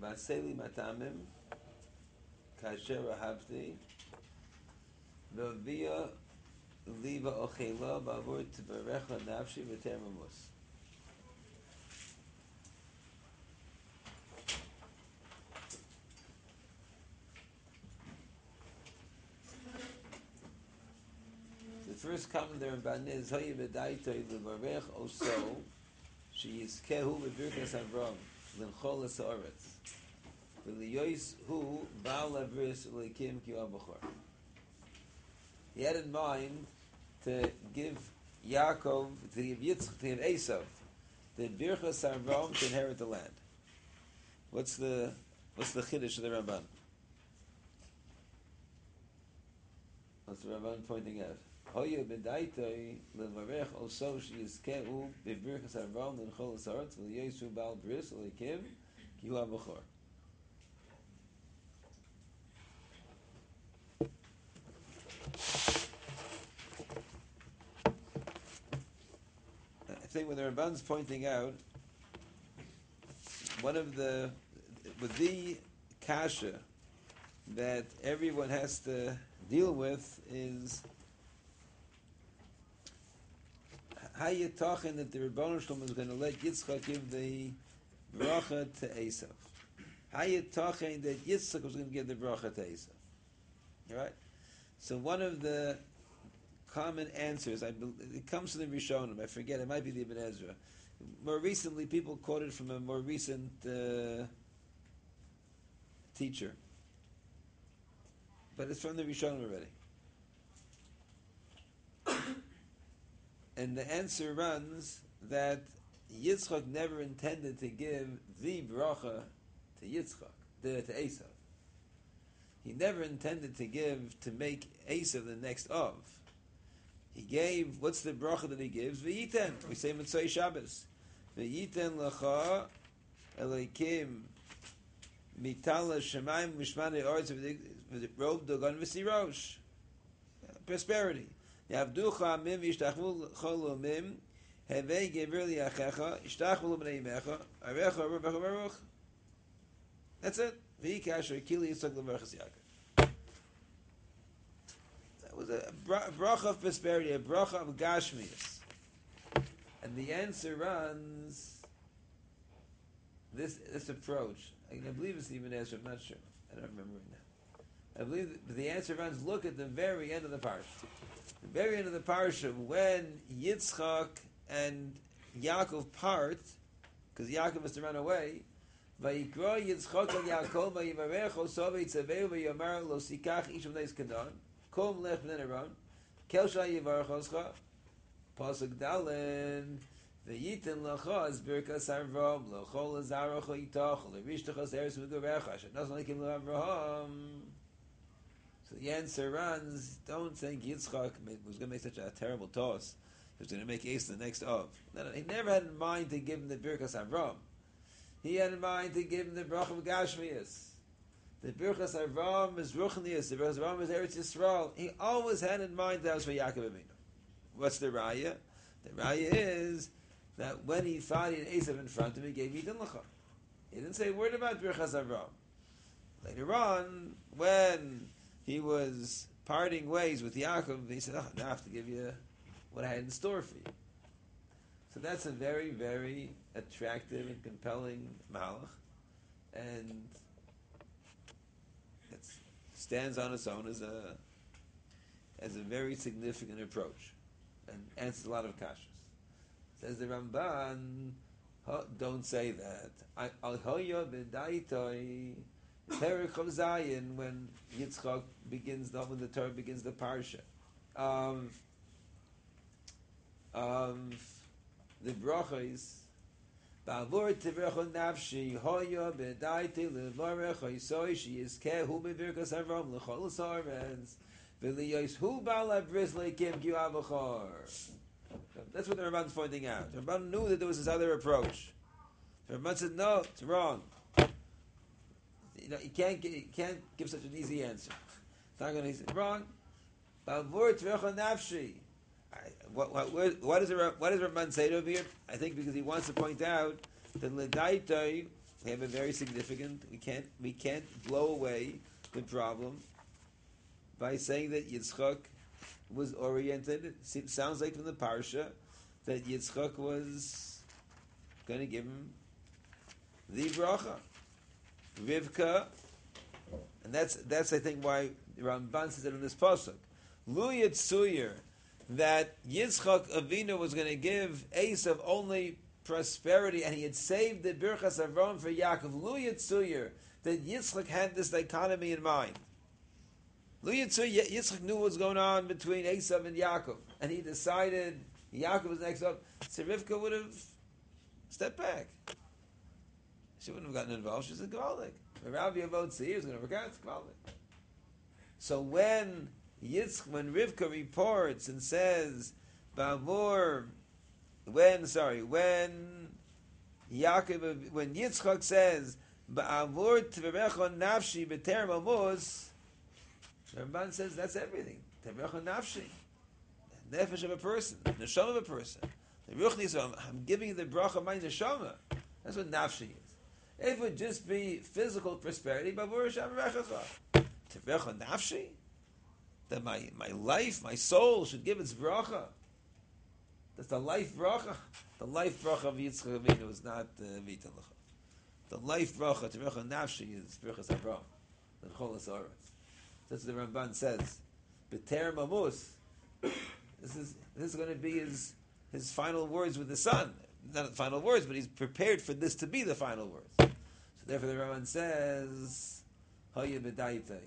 Vaseli matamim kasher ahavti v'avia liva ochela b'avur tvarecha nafshi v'termamus. The first comment there in Ban is Hoye v'daitoi l'varech oso sheyizkehu v'birkas Avram l'nchol ha'aretz v'liyois hu ba'al avris l'kim ki avachor. He had in mind to give Yaakov, to give Yitzchak, to give Esav, the birkas Avram to inherit the land. What's the chiddush of the Ramban? What's the Ramban pointing out? Hoye b'daitoi levarech oso sheyizkehu b'birkas Avram l'nchol ha'aretz v'liyois hu ba'al bris l'kim ki hu avachor. I think when the Ramban's pointing out, one of the kasha that everyone has to deal with is how you talking that the Rebbeinu Shalom is going to let Yitzchak give the bracha to Esav. How you talking that Yitzchak was going to give the bracha to Esav? All right. So one of the common answers, it comes from the Rishonim. I forget. It might be the Ibn Ezra. More recently, people quoted from a more recent teacher, but it's from the Rishonim already. And the answer runs that Yitzchak never intended to give the bracha to Yitzchak, to Esav. He never intended to make Esav the next of. He gave, what's the bracha that he gives? V'yiten. We say Mitzvah Shabbos. V'yiten lecha eleikim mitala shemayim mishmane oretz v'rob dogon v'sirosh. Prosperity. Yavducha amim yishtachvu chol umim hevei gever liachecha yishtachvu l'bnei imecha arecha aruch aruch. That's it. V'yikasher kili yitzchak l'verchas Yaakov. That was a bracha of prosperity, a bracha of gashmius. And the answer runs this approach. I believe it's even Ezra, I'm not sure. I don't remember it now. I believe the answer runs, look at the very end of the parsha. The very end of the parsha, when Yitzchak and Yaakov part, because Yaakov has to run away, Vayikra Yitzchak al Yaakov vayivarecho sovei tzaveu vayomar lo sikach ish v'neis kadan kom lech b'nei Aaron kel shal yivarechoscha pasuk dalen v'yiten lachaz birkas Avram l'chol azarocha itach l'rishtachas eretz v'gorecha asher nasan lekim l'Avraham. So the answer runs, don't think Yitzchak was going to make such a terrible toss. He was going to make Esav the next of. No, he never had in mind to give him the birkas Avram. He had in mind to give him the bracha of Gashmias. The birkas Avram is Ruchnias. The birkas Avram is Eretz Yisrael. He always had in mind that was for Yaakov Avinu. What's the raya? The raya is that when he thought he had Esav in front of him, he gave Yidin Lecha. He didn't say a word about birkas Avram. Later on, when he was parting ways with Yaakov, he said, now I have to give you what I had in store for you. So that's a very, very attractive and compelling malach, and it stands on its own as a very significant approach, and answers a lot of kashas. Says the Ramban, don't say that. Al hoya b'daitoi perek of Zion, when Yitzchak begins, when the Torah begins the parsha of the brachos, ba'avur tivrecha nafshi hoya b'daiti levarech hoysoi sheyizkehu b'birkas Avram l'chol ha'aretz v'liyos hu ba'al avris leikim ki avachor. That's what the Ramban's pointing out. The Ramban knew that there was this other approach. The Ramban said, no, it's wrong. You can't give such an easy answer. It's not going to say wrong. Ba'avur tivrecha nafshi. What does Ramban say over here? I think because he wants to point out that l'daitoi we have a very significant. We can't blow away the problem by saying that Yitzchak was oriented. It sounds like from the parsha that Yitzchak was going to give him the bracha, Rivka, and that's I think why Ramban says it in this pasuk. Lu Yitzuyir, that Yitzchak Avinu was going to give Esav only prosperity, and he had saved the Birchas Avram for Yaakov. Lu Yitzuyir, that Yitzchak had this dichotomy in mind. Lu Yitzuyir, Yitzchak knew what was going on between Esav and Yaakov, and he decided Yaakov was next up. So Rivka would have stepped back. She wouldn't have gotten involved. She's a Gvaldik. The Rabbi Avotzi is going to work out. It's Gvaldik. So when Rivka reports and says, when Yitzchak says, Ba'avur tverechon nafshi b'terem amuz, Ramban says that's everything. Tverechon nafshi. Nefesh of a person. Neshama of a person. The Ruchni, I'm giving you the bracha of my neshama. That's what nafshi is. If it would just be physical prosperity, Ba'avur Hashem v'rechacha. Tverechon nafshi? That my life, my soul should give its bracha. That's the life bracha. The life bracha of Yitzchak Avinu is not Vita Lecha. The life bracha, Terecha Nafshi, is Birchas Avram, the Cholas Oretz. That's what the Ramban says. B'ter Mamus. This is going to be his final words with the son. Not the final words, but he's prepared for this to be the final words. So therefore the Ramban says, Haya B'daitei.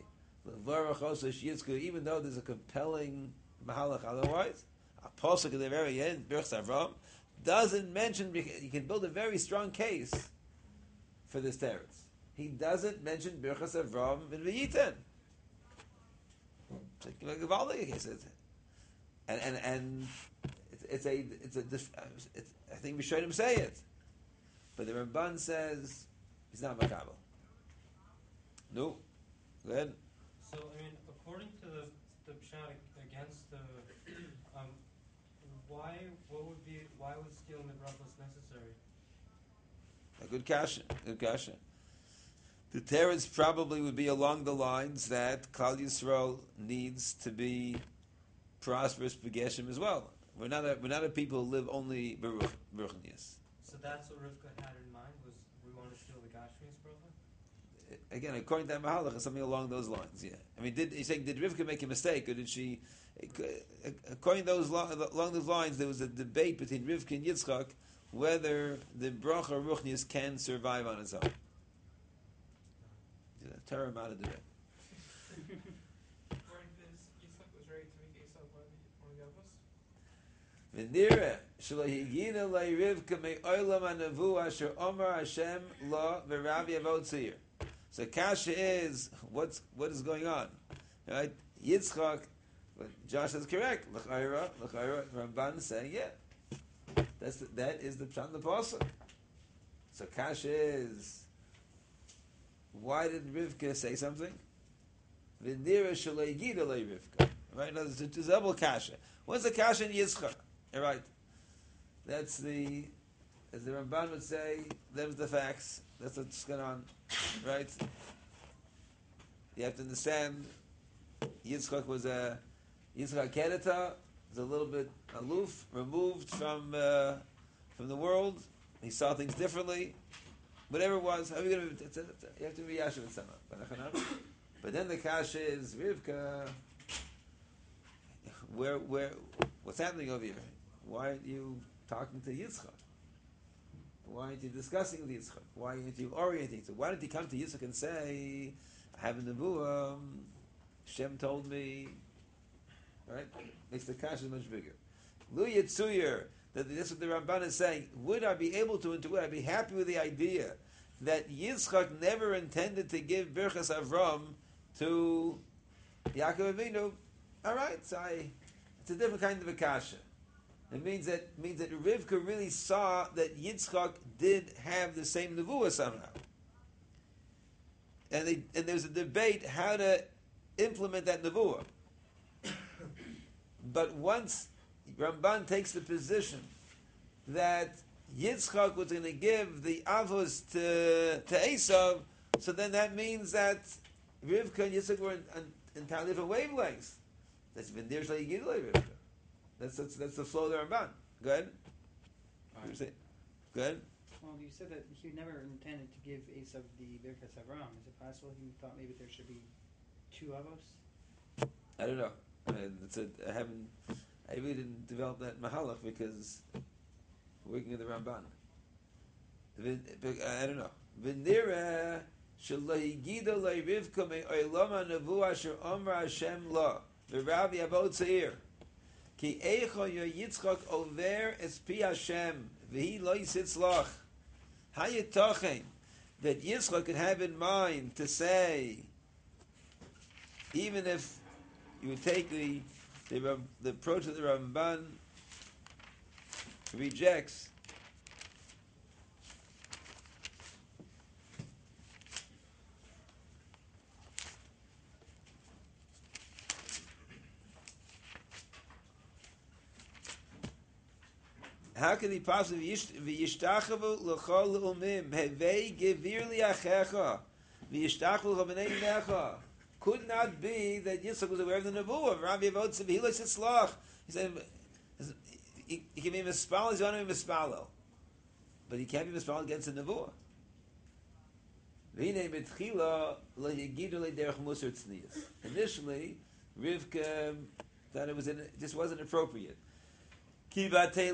Even though there's a compelling mahalach otherwise, a pasuk at the very end, Birchas Avram, doesn't mention, you can build a very strong case for this teretz. He doesn't mention Birchas Avram in V'yiten. It's like a case. And I think we should him say it. But the Ramban says he's not makabel. No. Go ahead. So, according to the pshat against the, why was stealing the brachos necessary? A good kasha. The teretz probably would be along the lines that Klal Yisrael needs to be prosperous b'geshem as well. We're not a people who live only b'ruchnius. So that's what Rivka had in mind, was we want to steal the Gashmi's bracha? Again, according to Mahalach, it's something along those lines. Yeah, did Rivka make a mistake, or did she? According to along those lines, there was a debate between Rivka and Yitzchak whether the bracha ruchnius can survive on its own. Terror amount of debate. Yitzchak was ready to make Esau one of the V'nira shalahigina lei Rivka me'olam hanavu asher omar Hashem lo v'Ravi Avotzir. So kasha is what is going on, right? Yitzchak, Josh is correct. L'chayra, Ramban is saying that is the pshat in the pasuk. So kasha is, why did Rivka say something? V'nira shaleigida le Rivka. Right? No, it's a double kasha. What's the kasha in Yitzchak? All right. That's the, as the Ramban would say, them's the facts. That's what's going on. Right? You have to understand, Yitzchak Kedeta was a little bit aloof, removed from the world. He saw things differently. Whatever it was, how are you going to? You have to be Yashiv and Sama. But then the kasha is Rivka. Where? What's happening over here? Why aren't you talking to Yitzchak? Why aren't you discussing with Yitzchak? Why aren't you orienting to? Why don't you come to Yitzchak and say, "I have a nevuah. Shem told me." Right? Makes the kasha much bigger. Lu Yitzuyir. That's what the Ramban is saying. Would I be able to, would I be happy with the idea that Yitzchak never intended to give Birchas Avram to Yaakov Avinu? All right, so it's a different kind of a kasha. It means that Rivka really saw that Yitzchak did have the same nevuah somehow, and there's a debate how to implement that nevuah. But once Ramban takes the position that Yitzchak was going to give the avos to Esav, so then that means that Rivka and Yitzchak were in entirely different wavelengths. That's been there Rivka. That's the flow of the Ramban. Go ahead. Go ahead. Well, you said that he never intended to give Esav the Birkas Avram. Is it possible he thought maybe there should be two avos? I don't know. I really didn't develop that mahalach because working with the Ramban. I don't know. V'nira shelo Rivka me'olama nevuah asher omra Hashem lo v'Rav Yavod Seir ki eicho yo Yitzchak over es pi Hashem v'hi lo yisitz loch. How you talking that Yitzchak could have in mind to say, even if you would take the approach that the Ramban rejects, how can he possibly v'yishtachavu l'chol l'umim hevei gevir li'achecha v'yishtachavu l'chavnei necha? Could not be that Yitzchak was aware of the nevuah of Rabbi Yavod Tzvi Hilos Yitzlach. He said he can be mispal, he's going to be mispalo, but he can't be mispal against the nevuah. Initially, Rivka thought it just wasn't appropriate. She didn't ask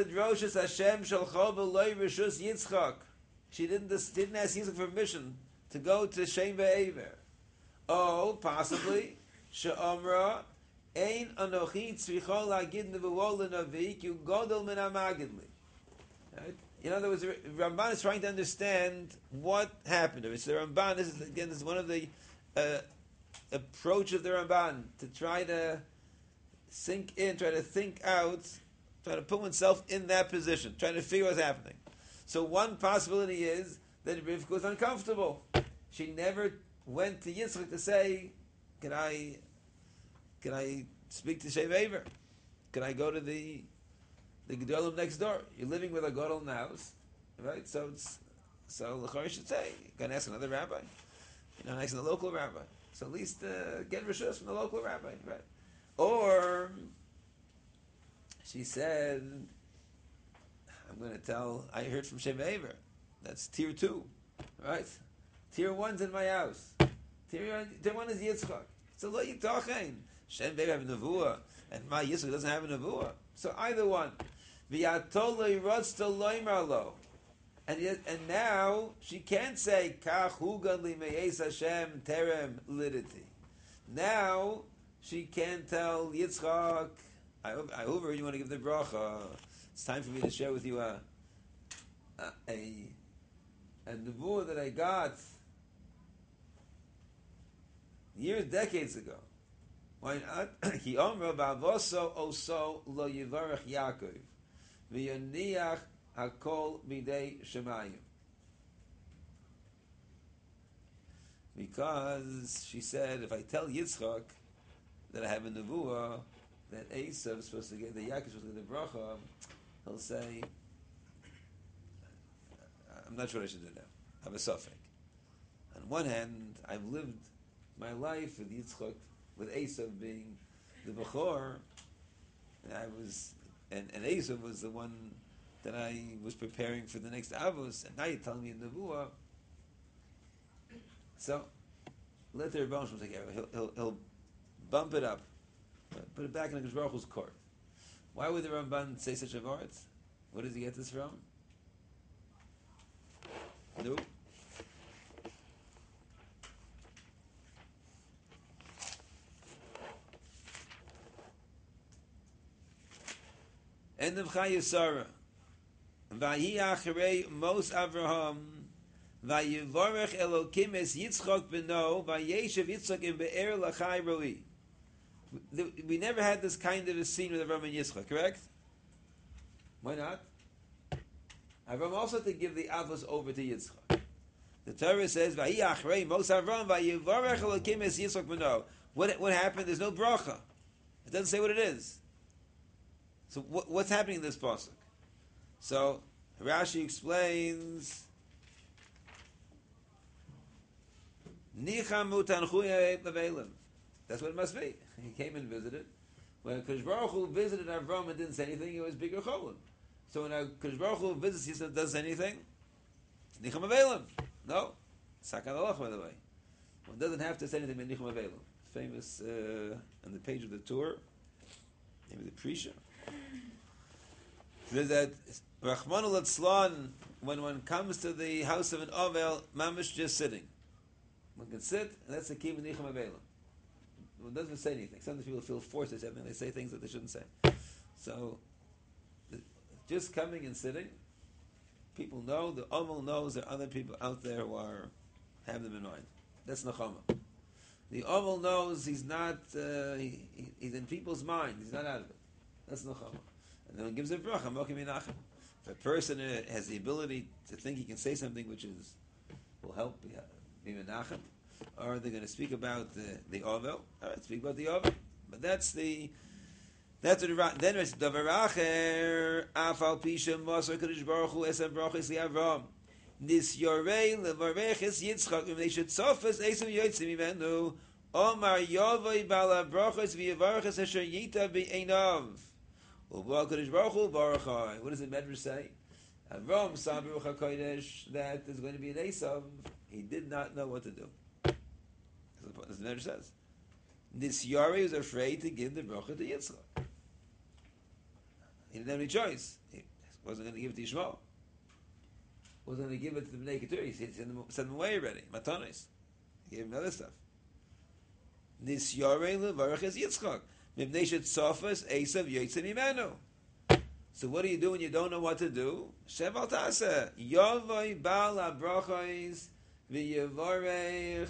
Yitzchak for permission to go to Shem ve'ever. Oh, possibly she'omra ein anochi tzricho lagid nevuah l'navi ki godol min hamagidli. In other words, Ramban is trying to understand what happened. So the Ramban, this is one of the approach of the Ramban to try to sink in, try to think out, try to put oneself in that position, trying to figure what's happening. So one possibility is that Rivka was uncomfortable. She never went to Yitzchak to say, can I speak to Shev Aver? Can I go to the Gedolim next door? You're living with a Gadol in the house, right? So L'chor should say, you can ask another rabbi. You're not asking the local rabbi. So at least get rishus from the local rabbi, right? Or she said, I'm going to tell, I heard from Shev Aver. That's tier 2, right? Tier 1's in my house. Tier 1 is Yitzchak. So lo yitochen. Shem Aver have a nevuah, and my Yitzchak doesn't have a nevuah. So either one. V'yatolei rotzto loimar lo. And now she can't say kach hugan li me'es Hashem terem liditi. Now she can't tell Yitzchak, I hope you want to give the bracha. It's time for me to share with you a nevuah that I got years, decades ago. Why not? Ki omra ba'avoso oso lo yivarech Yaakov v'yoniach hakol midei shemayim. Because she said, if I tell Yitzchak that I have a nevuah, that Esav is supposed to get, that Yaakov is supposed to get the bracha, he'll say, I'm not sure what I should do now. I have a suffix. On one hand, I've lived my life with Yitzchak, with Esav being the Bechor, and Esav was the one that I was preparing for the next Avos, and now you're telling me in Nevuah. So, let the Rebbe take care of it. He'll bump it up, put it back in the Baruch Hu's court. Why would the Ramban say such a word? Where does he get this from? No. End of Chayesara. Vayi acharei mos Avraham. Vayivorech Elokim es Yitzchak beno. Vayeshev Yitzchak in be'er lachai roi. We never had this kind of a scene with Avraham and Yitzchak, correct? Why not? Avraham also had to give the avos over to Yitzchak. The Torah says, Vayi acharei mos Avraham. Vayivorech Elokim es Yitzchak beno. What happened? There's no bracha. It doesn't say what it is. So what's happening in this pasuk? So Rashi explains, Nichamu tanchuye levelim. That's what it must be. He came and visited. When Kodesh Baruch Hu visited Avram and didn't say anything, it was bigger cholim. So when Kodesh Baruch Hu visits, he said, does anything? Nicham avelim. No. Sakan alach, by the way. One doesn't have to say anything but nicham avelim. Famous on the page of the tour, maybe the Prisha. Says that Rachmanu Litzlan, when one comes to the house of an Ovel, mamish just sitting. One can sit, and that's the key of nicham avelim. One doesn't say anything. Sometimes people feel forced to say something. They say things that they shouldn't say. So, just coming and sitting, people know, the Ovel knows there are other people out there who have them in mind. That's Nechama. The Ovel knows he's not, he's in people's mind. He's not out of it. That's Nechama. And then he gives a bracha, Mokim Yinachem. If a person has the ability to think he can say something which will help be Menachem, or they're going to speak about the Ovel, all right, speak about the Ovel. But that's what then it's Davar Acher, Afal Pisha Mosar Kodesh Baruch Hu Esam Brachos LiAvram. Nis Yorei Levareches Yitzchak Im Neishet Sofas Esam Yotzim Imenu Omar Yovoi Bala Brachos V'Yevarches Asher Yita B'Einav Uva Kodesh Baruch Hu Baruchai. What does the Medrash say? Avram saw Baruch HaKodesh that there's going to be an Esav. He did not know what to do. As the Medrash says. Nisyari was afraid to give the bracha to Yitzchak. He didn't have any choice. He wasn't going to give it to Yishmael. Wasn't going to give it to the Bnei Keturah. He sent them away already. Matanis. He gave him other stuff. Nisyari levarach es Yitzchak. Mibnei shetzofas Esav yotzei mimenu. So what do you do when you don't know what to do? Sheval taseh. Yovoi bal habrachos v'yevarech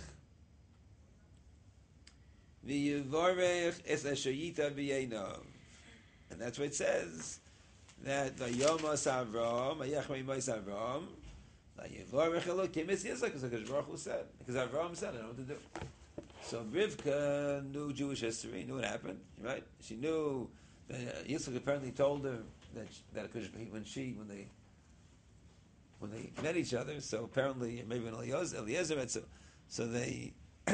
es asher yita b'yeinav. And that's what it says. That Vayomos Avram, Vayachmei Mos Avram, Vayevarech Elokim es Yitzchak, because Hakadosh Baruch Hu said. Because Avram said, I don't know what to do. So Rivka knew Jewish history, knew what happened, right? She knew that Yitzchak apparently told her that when they met each other, so apparently maybe when Eliezer met, so they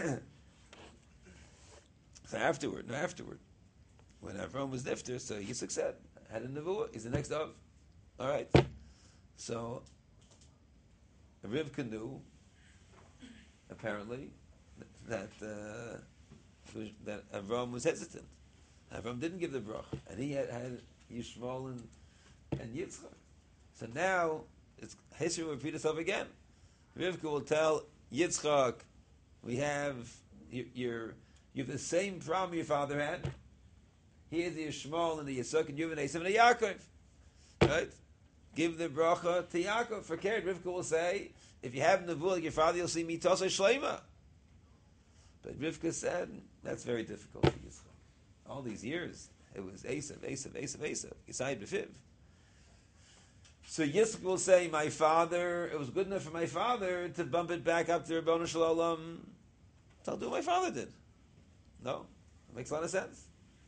so afterward, when Avram was nifter, so Yitzchak said, had a nevuah, he's the next of. All right. So Rivka knew, apparently, that Avram was hesitant. Avram didn't give the brach, and he had Yishmael and Yitzchak. So now history will repeat itself again. Rivka will tell Yitzchak, "We have you have the same problem your father had. He has the Yishmael and the Yitzchak, and you have an Esav and a Yaakov. Right? Give the bracha to Yaakov. For care, Rivka will say, if you have nevuah like your father, you'll see mitosah shleima. But Rivka said, that's very difficult for Yitzchak. All these years, it was Esav, Yisai b'fiv. So Yitzchak will say, my father, it was good enough for my father to bump it back up to Ribono Shel Olam. So I'll do what my father did. No? It makes a lot of sense.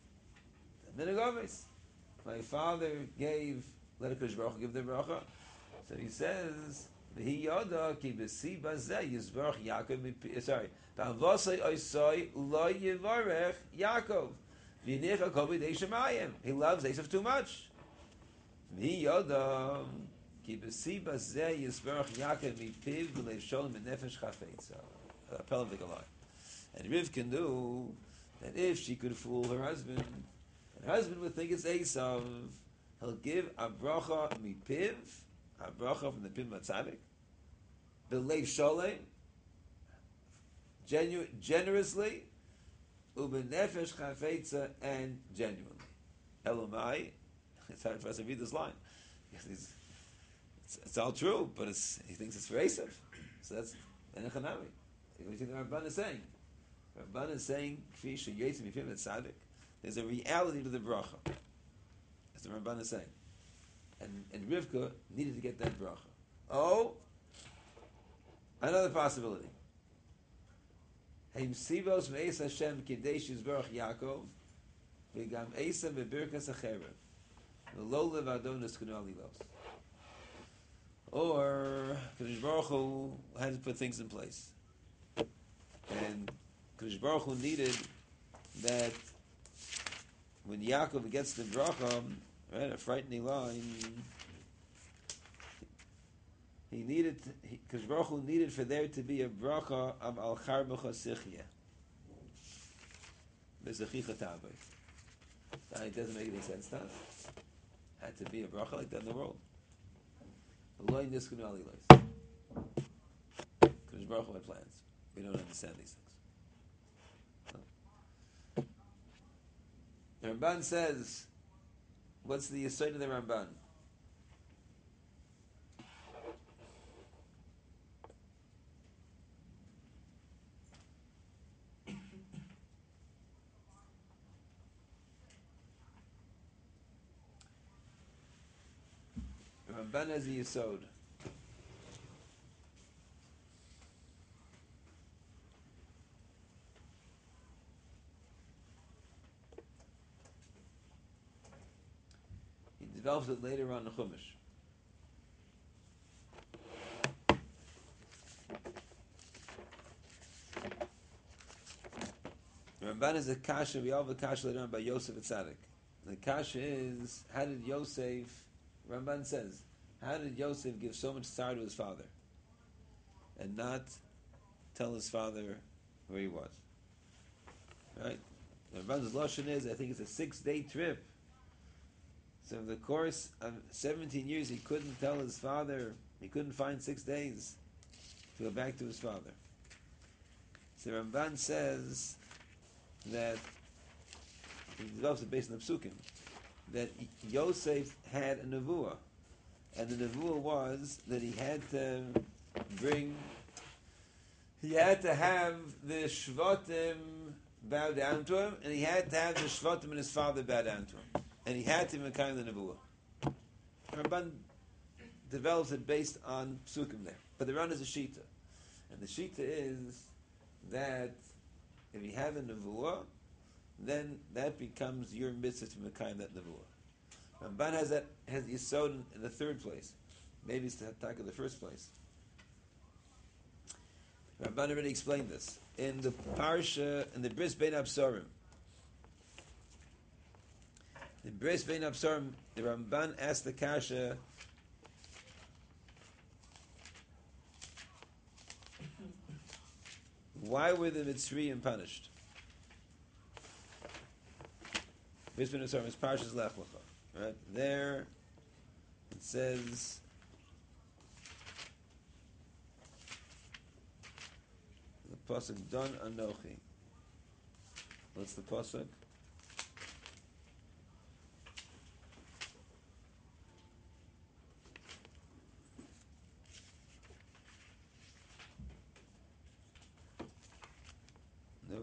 My father let HaKadosh Baruch Hu give the bracha. So he says, "V'hi yoda ki b'si bazeh yizbarach Yaakov." Sorry, "Ba'avosei oisoi lo yivarech Yaakov v'nicha kovi dei shemayim." He loves Esav too much. V'hi yoda ki b'si bazeh yizbarach Yaakov mipiv v'leiv sholem v'nefesh chafetza. Appel of the Galai. And Rivka knew that if she could fool her husband, her husband would think it's Esav. He'll give a bracha mipiv, a bracha from the piv matzadik, b'leiv sholem, generously, u'b'nefesh chafetza, and genuinely. Elomai, it's hard for us to read this line. It's all true, but he thinks it's for Esav. So that's enechanami. What do you think the Ramban is saying? The Ramban is saying, kfi sheyetzim mipiv matzadik. There's a reality to the bracha. That's what the Ramban is saying. And Rivka needed to get that bracha. Oh, another possibility. Heim sivos me'es Hashem kidesh yizbarach Yaakov v'gam Esav v'birkas acherev v'lo levadonos kunu alilos. or Kadosh Baruch Hu had to put things in place, and Kadosh Baruch Hu needed that when Yaakov gets the bracha, right, a frightening line. He needed, Kadosh Baruch Hu needed for there to be a bracha of al charbecha sichya. Bezechicha tavei. It doesn't make any sense to us. Had to be a bracha like that in the world. Eloi niskunu alilos. Kadosh Baruch Hu had plans. We don't understand these things. The Ramban says, what's the yesod of the Ramban? The Ramban has a yesod. He develops it later on in the Chumash. The Ramban is a kasha. We all have a kasha later on by Yosef Tzaddik. The kasha is, how did Yosef? Ramban says, how did Yosef give so much sorrow to his father and not tell his father where he was? Right? The Ramban's lashon is, I think it's a 6-day trip. So in the course of 17 years, he couldn't tell his father. He couldn't find 6 days to go back to his father. So Ramban says that he develops it based on the psukim, that Yosef had a nevuah, and the nevuah was that he had to have the shvatim bow down to him, and he had to have the shvatim and his father bow down to him, and he had to be kind of the nevuah. Ramban develops it based on psukim there, but the run is a shita, and the shita is that if you have a nevuah, then that becomes your mitzvah to mekayim that nevuah. Ramban has yisod in the third place. Maybe it's the attack of the first place. Ramban already explained this in the parsha in the Bris Bein Absarim. The Bris Bein Absarim, the Ramban asked the kasha. Why were the Mitzrayim punished? Bris Bein Absarim is Parshas Lech Lecha. Right there, it says. The pasuk Don Anochi. What's the pasuk? No.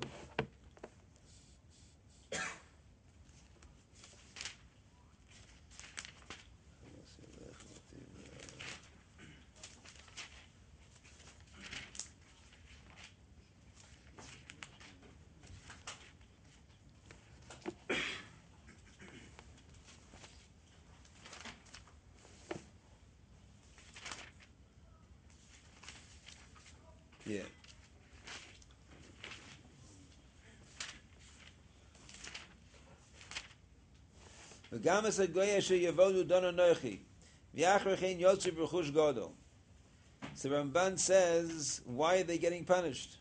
Yeah. V'gamas hagoy asher yavodu don anochi v'yachrechein yotzer b'chush gadol. So Ramban says, why are they getting punished?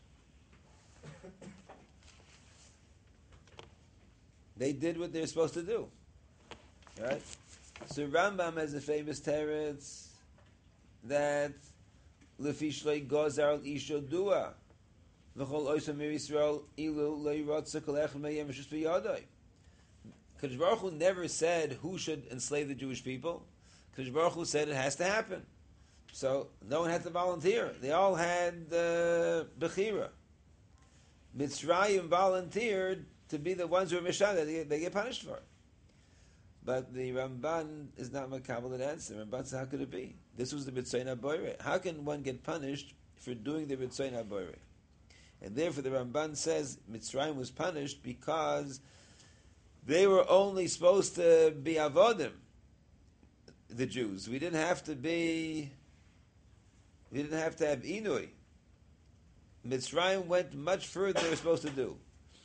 They did what they're supposed to do, right? So Rambam has a famous teretz that lefi shloi gozar al isho dua v'chol oisam mir Yisrael ilu leirotza kol echad meyem mishus b'yadai. Kadosh Baruch Hu never said who should enslave the Jewish people. Kadosh Baruch Hu said it has to happen. So no one had to volunteer. They all had bechira. Mitzrayim volunteered to be the ones who are mishad that they get punished for. But the Ramban is not makabel that answer. Ramban says, how could it be? This was the B'tzoyin HaBoireh. How can one get punished for doing the B'tzoyin HaBoireh? And therefore the Ramban says Mitzrayim was punished because they were only supposed to be avodim, the Jews. We didn't have to be We didn't have to have Inui. Mitzrayim went much further than they were supposed to do.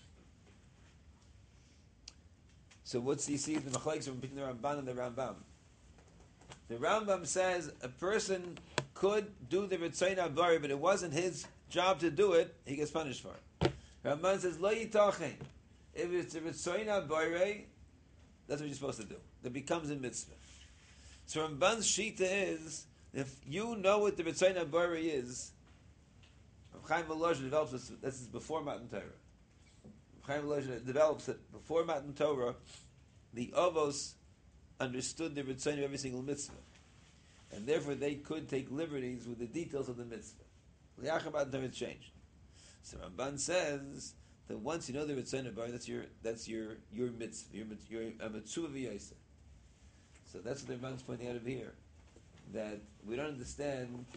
So what's you see the Machlekes from between the Ramban and the Rambam? The Rambam says a person could do the Ritzayin Abari, but it wasn't his job to do it, he gets punished for it. Ramban says, Lo yitachin. If it's a Ritzayin Abari, that's what you're supposed to do. That becomes a mitzvah. So Ramban's shita is, if you know what the Ritzayin Abari is, Chaim Volozhin develops this is before Matan Torah. Chaim Volozhin develops it before Matan Torah. The Avos understood the Ritzayin of every single mitzvah, and therefore they could take liberties with the details of the mitzvah. Liachar Matan Torah changed. So Ramban says that once you know the Ritzayin Abari, that's your mitzvah, your a mitzvah v'yoseh. So that's what the Ramban's pointing out over here, that we don't understand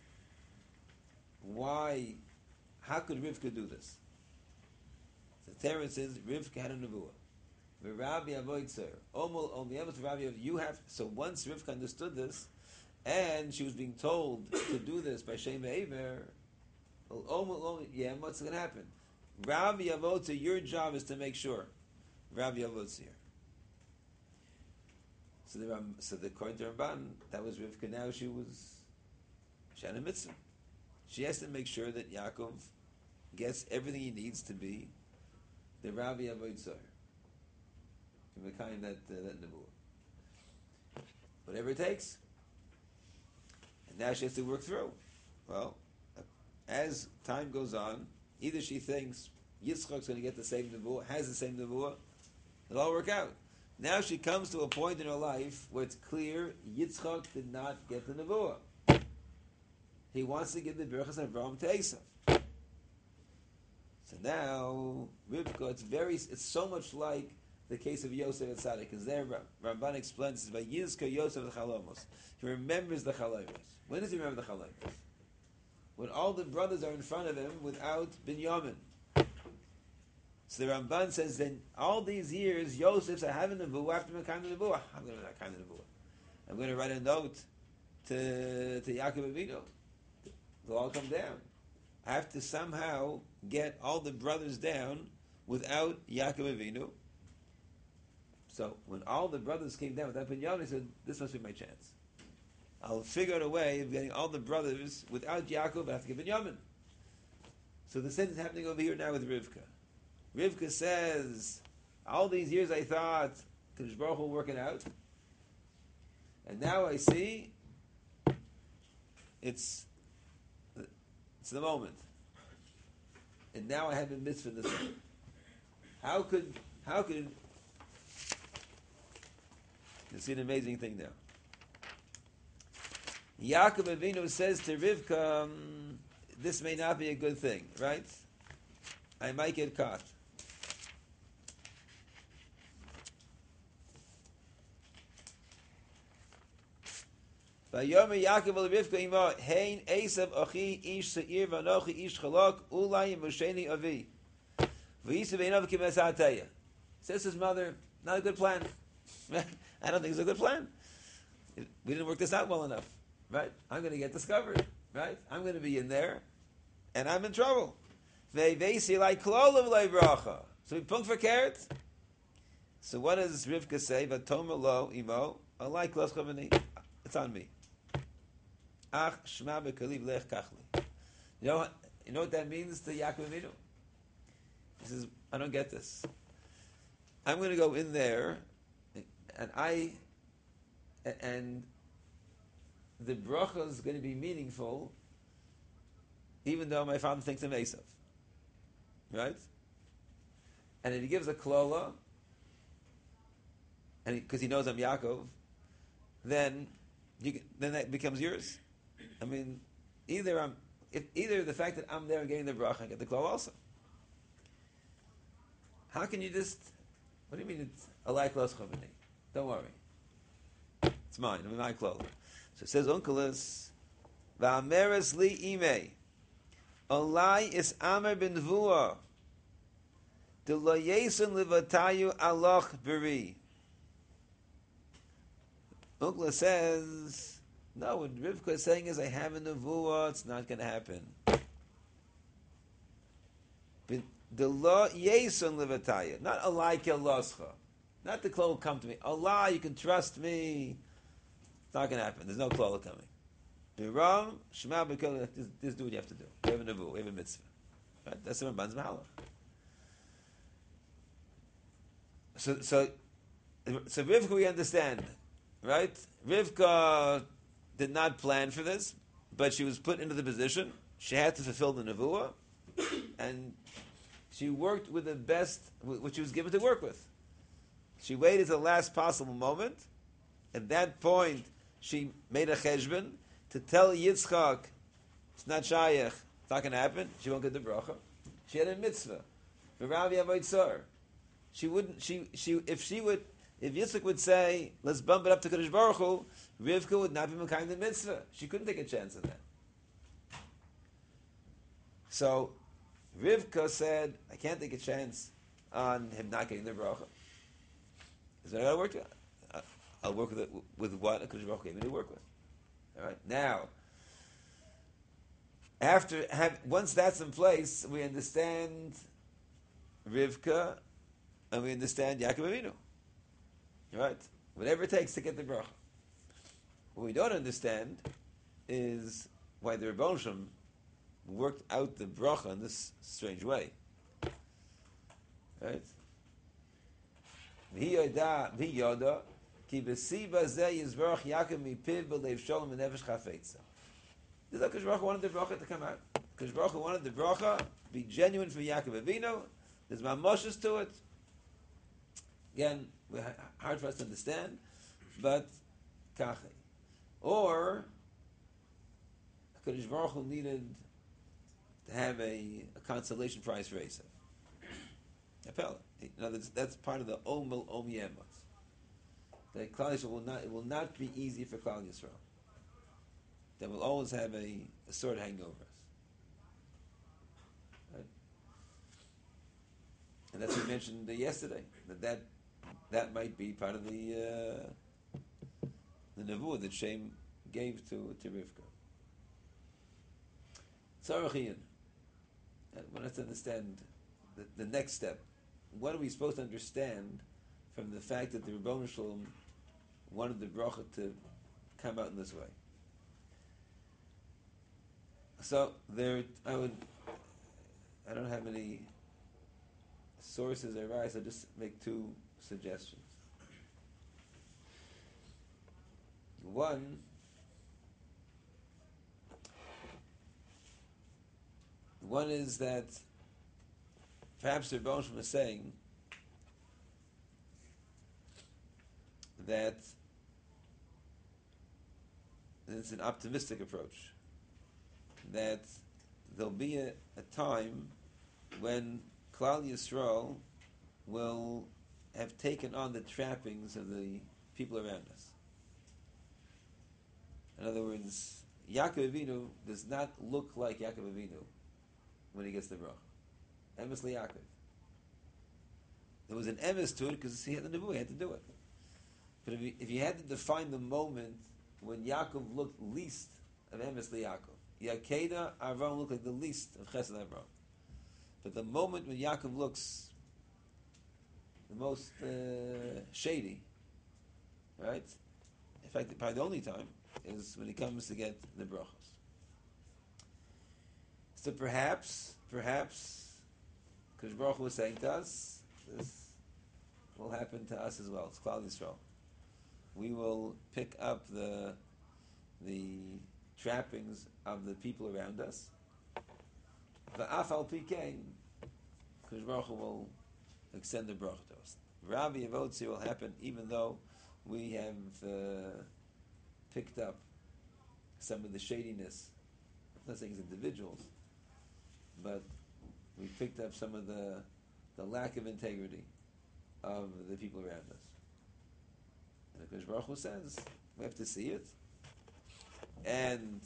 why, how could Rivka do this? So Terence says Rivka had a nevuah. Rabbi avoid sir. You have. So once Rivka understood this, and she was being told to do this by Shem Eiver, yeah, what's going to happen? Rabbi Avotza, your job is to make sure. Rabbi Avotza here. So according to Ramban, that was Rivka. Now she had a mitzvah. She has to make sure that Yaakov gets everything he needs to be the Rabbi Avoid Zohar. To make that nevuah. Whatever it takes. And now she has to work through. Well, as time goes on, either she thinks Yitzchak's going to get the same nevuah, has the same nevuah, it'll all work out. Now she comes to a point in her life where it's clear Yitzchak did not get the nevuah. He wants to give the Birchas Avraham to Esav. So now, Rivka, it's so much like the case of Yosef and Tzaddik, because there Ramban explains this by Yizka Yosef the Chalomos. He remembers the Chalomos. When does he remember the Chalomos? When all the brothers are in front of him without Binyamin. So the Ramban says, then all these years, Yosef's having a nevuah after Mekayim the nevuah. I'm going to Mekayim the nevuah. I'm going to write a note to Yaakov Avinu. They'll all come down. I have to somehow get all the brothers down without Yaakov Avinu. So when all the brothers came down without Binyamin, he said, this must be my chance. I'll figure out a way of getting all the brothers without Yaakov, but I have to get Binyamin. So the same is happening over here now with Rivka. Rivka says, all these years I thought Kadosh Baruch Hu working out, and now I see it's the moment. And now I have a mitzvah in this way. How could you see an amazing thing now? Yaakov Avinu says to Rivka, this may not be a good thing, right? I might get caught. Vayomer Yaakov el Rivka imo hein Esav achi ish seir vanochi ish chalok ulai mosheni avi v'yisav einav kimes ha'ataya. Says his mother, not a good plan. I don't think it's a good plan. We didn't work this out well enough, right? I'm going to get discovered, right? I'm going to be in there, and I'm in trouble. Ve'veisi like klolav lei bracha. So we punk for carrots. So what does Rivka say? Vatomer lo imo alai klos chavani. It's on me. Ach shma bekaliv lech kachli. You know what that means to Yaakov Avinu? He says, I don't get this. I'm going to go in there, and the bracha is going to be meaningful, even though my father thinks I'm Esav, right? And if he gives a klola, and because he knows I'm Yaakov, then that becomes yours. I mean, either the fact that I'm there and getting the bracha, I get the klola also. How can you just? What do you mean it's a like los chavani? Don't worry. It's mine. I'm my clothes. So it says, Unkelis, Va'ameres li ime, Olai is Amer ben Vua, De lo yesun livatayu aloch beri. Unkelis says, No, what Rivka is saying is, I have a nevuah, it's not going to happen. But the law, yeson levataya, not alaike loscha. Not the klal will come to me. Allah, you can trust me. It's not going to happen. There's no klal coming. Biram, shema b'kol, just do what you have to do. We have a nevuah, we have a mitzvah. Right? That's the Ramban's mahalach. So Rivka we understand, right? Rivka did not plan for this, but she was put into the position. She had to fulfill the nevuah, and she worked with the best, what she was given to work with. She waited to the last possible moment. At that point, she made a cheshbon to tell Yitzchak, it's not shayach, it's not going to happen. She won't get the bracha. She had a mitzvah. V'ravi avoid sar. She wouldn't. If Yitzchak would say, let's bump it up to Kadosh Baruch Hu, Rivka would not be mekayim the mitzvah. She couldn't take a chance on that. So Rivka said, I can't take a chance on him not getting the bracha. Is that how I work with? I'll work with it with what a Kadosh Baruch Hu gave me to work with. All right. Now, once that's in place, we understand Rivka and we understand Yaakov Avinu. Right? Whatever it takes to get the bracha. What we don't understand is why the Rebbeinu Shem worked out the bracha in this strange way. Right? V'hi yoda ki b'siva zeh yizvarach Yaakov mipiv b'leiv sholem v'nefesh chafetza. This is how Kadosh Baruch Hu wanted the bracha to come out. Kadosh Baruch Hu wanted the bracha to be genuine for Yaakov Avinu. There's mamoshes to it. Again, hard for us to understand, but kachei. Or Kadosh Baruch Hu needed to have a consolation prize for Esav. In other words, that's part of the Omel Om Yemos. That Klal Yisrael it will not be easy for Klal Yisrael. That will always have a sword hanging over us. Right? And that's what we mentioned yesterday. That might be part of the nevuah that Shem gave to Rivka. Tzarech I want us to understand the next step. What are we supposed to understand from the fact that the Rebbeinu Shalom wanted the bracha to come out in this way? So I don't have any sources or advice. I'll just make two suggestions. One is that perhaps the Rebbeinu Shalom is saying that it's an optimistic approach. That there'll be a time when Klal Yisrael will have taken on the trappings of the people around us. In other words, Yaakov Avinu does not look like Yaakov Avinu when he gets the bracha. Emes Yaakov. There was an emes to it because he had the nevuah, he had to do it. But if you had to define the moment when Yaakov looked least of Emes Yaakov, Yakeda Avram looked like the least of Chesed Avram. But the moment when Yaakov looks the most shady, right? In fact, probably the only time is when he comes to get the brachos. So perhaps, Kadosh Baruch Hu was saying to us, this will happen to us as well. It's Klal Yisrael. We will pick up the trappings of the people around us. V'af al pikein, Kadosh Baruch Hu will extend the bracha to us. Rabbi Avotzi will happen even though we have picked up some of the shadiness. I'm not saying as individuals, but we picked up some of the lack of integrity of the people around us. And Kadosh Baruch Hu says we have to see it, and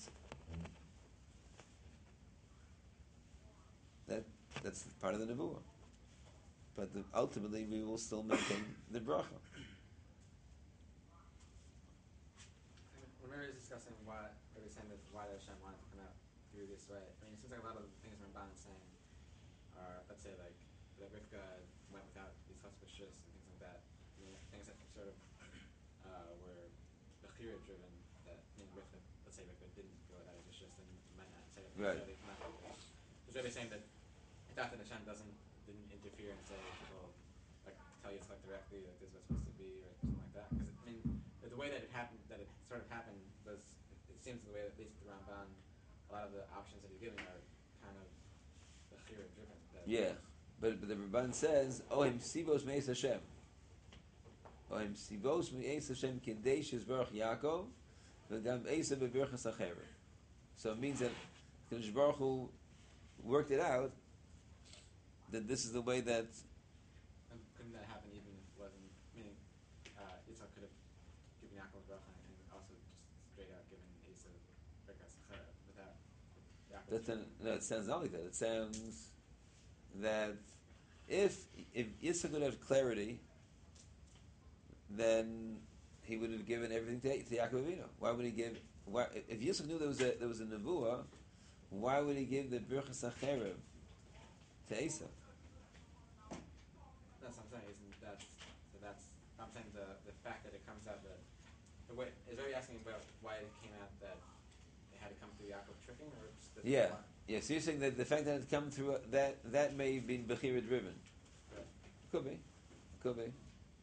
that's part of the nevuah. But ultimately, we will still maintain the bracha. When Mary is discussing why Rabbi saying that why Hashem wanted to come out through this way. I mean, it seems like a lot of the things Ramban is saying are, let's say, like that Rivka went without these auspicious and things like that. I mean, things that sort of were Bechira driven. That Rivka, let's say Rivka didn't go without auspicious, then you might not say that necessarily come out like this. Because Rabbi saying that the fact that Hashem didn't interfere and say, well, like tell Yitzchak directly that this is what's supposed to be or something like that. Because I mean, the way that it happened, that it sort of happened was, it seems the way that at least the Ramban, a lot of the options that he's giving are kind of Bechira driven. Yeah, but the Ramban says, "Ohim sivos meis Hashem." Ohim sivos meis Hashem kedesh yizbarach Yaakov, v'gam eisa beberchas acherim. So it means that Kadosh Baruch Hu worked it out that this is the way that. And couldn't that happen even if it wasn't? Meaning, Yitzchak could have given Yaakov bracha and also just straight out given Esav berkas acherim without Yaakov. No, it sounds not like that. It sounds that if Yitzchak would have clarity, then he would have given everything to Yaakov Avinu. Why would he give? Why, if Yitzchak knew there was a nevuah, why would he give the berachas acherim to Esav? That's what I'm saying. Isn't that's I'm saying the fact that it comes out that the way is very asking about why it came out that it had to come through Yaakov tricking or just the Yeah. So you're saying that the fact that it come through that may have been Bechira driven. Right. Could be.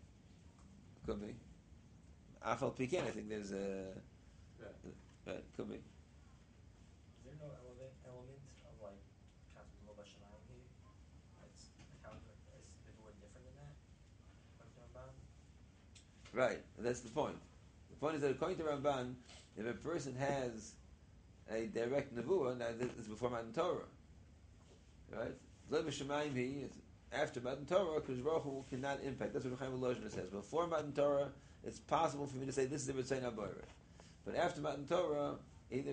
Afal Piken, I think there's a. Right, could be. Is there no element of like concept of Shemayim here? That's counter. Is the word different than that? According to Ramban. Right, that's the point. The point is that according to Ramban, if a person has a direct nevuah, now this is before Matan Torah, right? Lema Shemayim he is after Matan Torah, because Baruch Hu cannot impact. That's what Chaim Volozhin says. Before Matan Torah, it's possible for me to say this is the Ritzayin HaBoreh. But after Matan Torah, either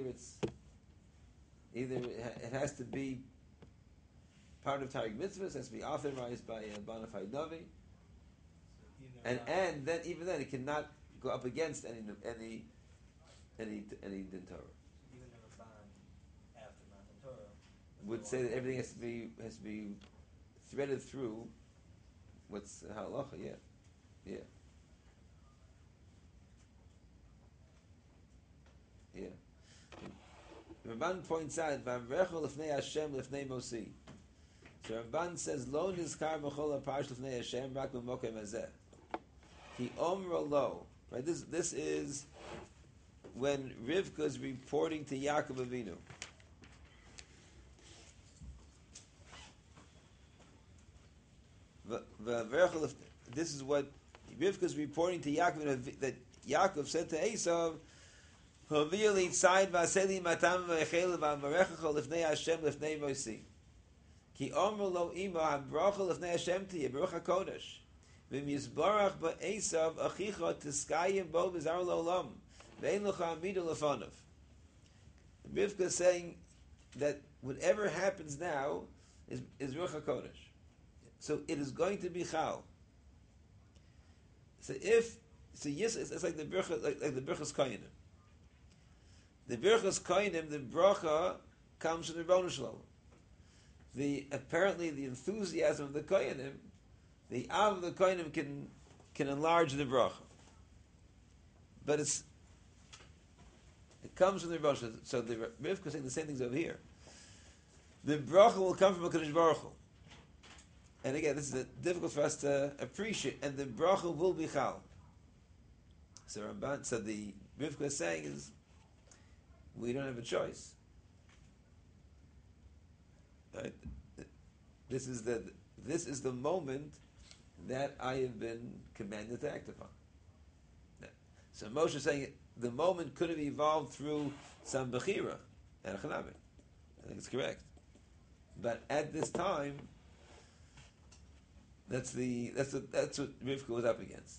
it has to be part of Taryag Mitzvahs, has to be authorized by a bona fide Navi, and then even then it cannot go up against any Din Torah. Even the Ramban after Matan Torah Would say that everything has to be threaded through what's halacha. Yeah. Ramban points out, "V'amrecho lefnei Hashem lefnei Mosi." So Ramban says, "Lo nizkar b'chol ha'parash lefnei Hashem rak b'mokem hazeh." Ki omro lo. Right. This is when Rivka is reporting to Yaakov Avinu. This is what Rivka is reporting to Yaakov, that Yaakov said to Esav, "Hovili tzayid v'aseli matam v'echel v'amarechacha lifnei Hashem lifnei Mosi. Ki omer lo ima habracha lifnei Hashem tiye baruch hakodesh v'mizbarach ba'esav achicha tiskayim bo v'zar lo'olam v'ein l'cha amidu lefonav." Rivka is saying that whatever happens now is Ruach HaKodesh. So it is going to be Chal. It's like the Birchas, like the Birchas Koyanim. The Birchas Koyanim, the bracha comes from the Rebbeinu Shalom. Apparently the enthusiasm of the Koyanim, the Av of the Koyanim can enlarge the bracha. But it comes from the Rebbeinu Shalom. So the Rivka is saying the same things over here. The bracha will come from HaKadosh Baruch Hu. And again, this is difficult for us to appreciate. And the bracha will be Chal. So the Rivka is saying is, we don't have a choice. Right? This is the moment that I have been commanded to act upon. So Moshe is saying the moment could have evolved through some Bechira and Chanami. I think it's correct. But at this time, that's what Rivka was up against.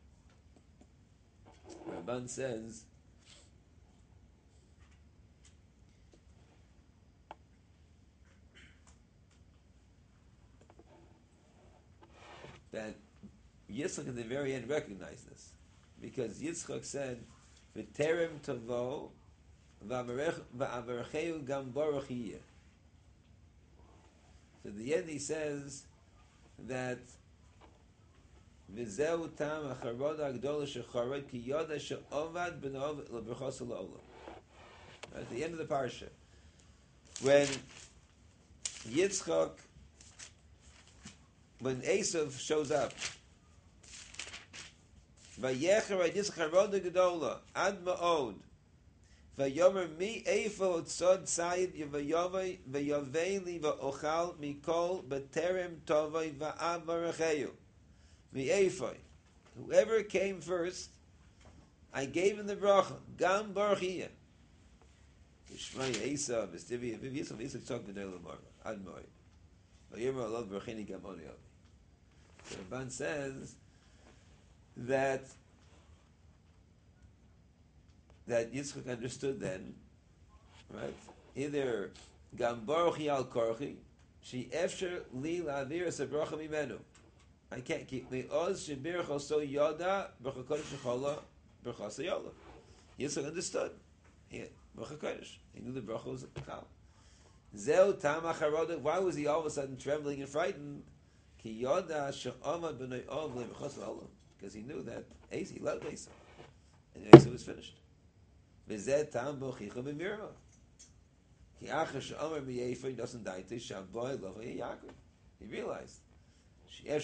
Ramban says Yitzchak at the very end recognized this, because Yitzchak said, "V'terem tovo, v'avarcheu gam baruch yiyeh." So at the end he says that V'zeu tam acharoda agdola shecharod ki yoda she'ovad b'nov lebrachos ha'olam. At the end of the parsha, when Yitzchak, when Esav shows up, Vayecher Yitzchak haroda gedola ad ma'od, Vayomer mi eifo tzod tzayid v'yovei v'yovei v'ochal mikol b'terem tovei v'avaracheu. Mi'efoi. Whoever came first, I gave him the bracha. Gam baruch yiyeh. Yishmai Esav, Estivi, Vivisav, Yitzchak tzok v'nei l'mar. Ad moi. Vayomer alav barachini gam oni avi. The Ramban says that Yitzchak understood then, right? Either Gam baruch yiyeh al korchi, she efsher li la'avir es bracha mimenu. I can't keep the oz shebirch also yoda bracha kodesh shechola bracha sayola. Yitzchak understood. Bracha kodesh. He knew the bracha was chal. Zeu tam acharoda. Why was he all of a sudden trembling and frightened? Ki yoda she'omad b'nei ov le'bracha sayola. Because he knew that he loved Esau, and Esau was finished. V'zeh tam bochicha b'mirma. Ki achar she'omar mi'efa, he doesn't die to shaboy locha Yaakov. He realized. Right.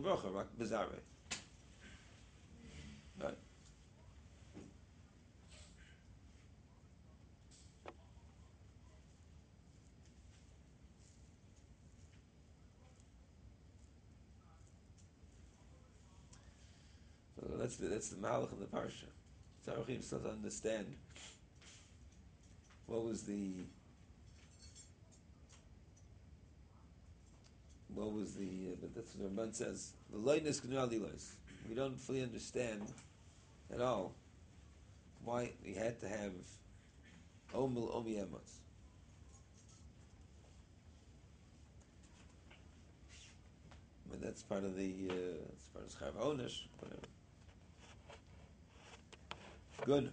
So that's the malach of the parsha. Tzarechim still to understand what was the but that's what the Ramban says. We don't fully understand at all why we had to have Omel Omi Emos. But that's part of the Chav Onish, whatever. Good.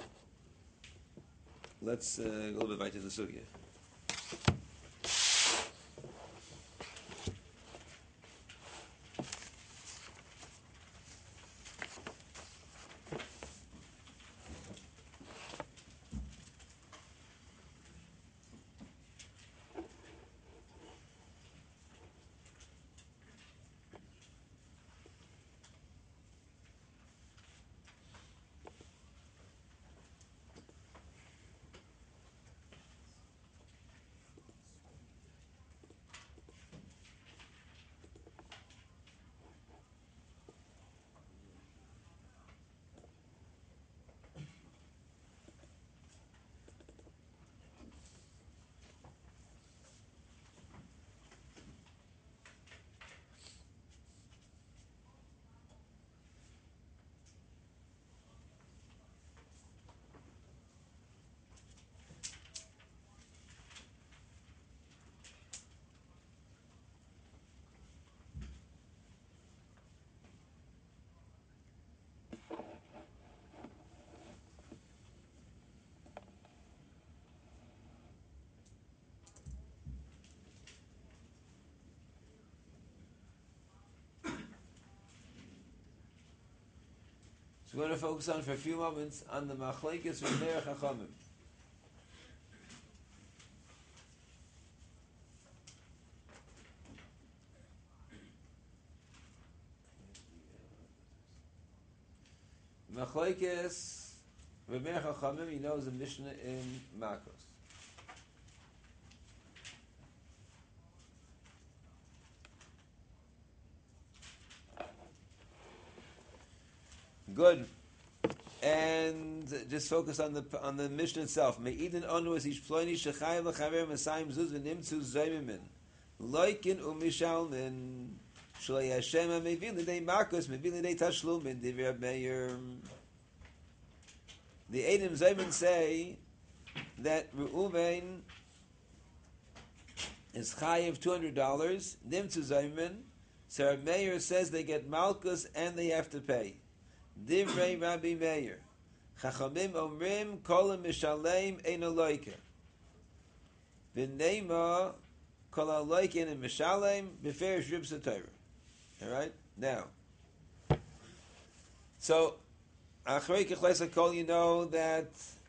Let's go a little bit back to the sugya. So we're going to focus on for a few moments on the machlekes v'nei chachamim. Machlekes v'nei chachamim, you know, is a Mishnah in Makos. Good. And just focus on the Mishnah itself. Me'idin onu es ish ploini shechayim l'chaver mesayim zuz v'nimtzu zoymimin. Loikin u'mishalmin. Shalei Hashem ha'mevin l'dei makos, mevin l'dei tashlumin, divrei Meir. The Eidim Zayman say that Reuven is chayiv $200, nimtzu zaymin, So Rabbi Meir says they get Malkus and they have to pay. Divrei Rabbi Meir. Chachamim omrim kol mishalem ein aloike. V'neima kol aloike ein mishalem b'ferish rib satayra. All right? Now, so, Achrei Kechlesa Kol, you know that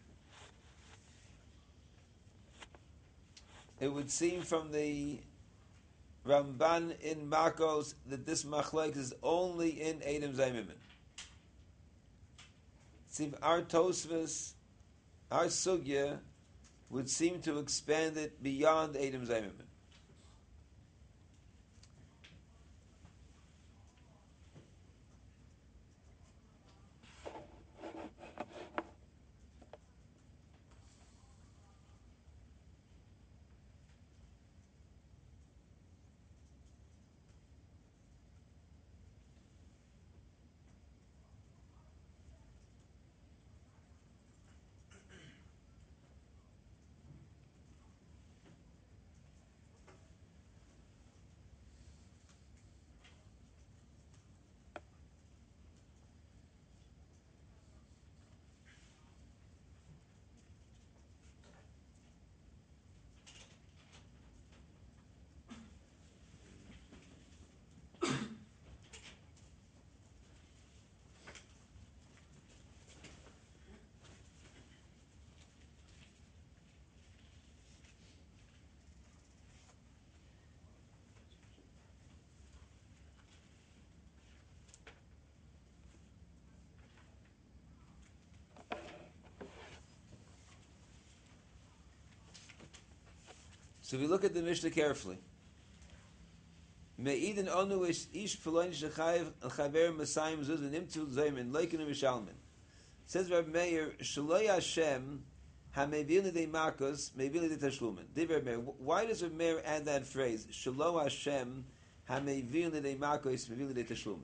it would seem from the Ramban in Makos that this machlek is only in Edom Zaymimin. See, our Tosfos, our Sugya, would seem to expand it beyond Edom Zaymimin. So if we look at the Mishnah carefully, Me'idin onu ish p'loin shechayev al-chaver masayim zuz v'nimtu zaymin loikin u'mishalmin. Says Rabbi Meir, Shaloi Hashem ha-mevil lidei makos mevil lidei tashlumin. Rabbi Meir, why does Rabbi Meir add that phrase? Shaloi Hashem ha-mevil lidei makos mevil lidei tashlumin.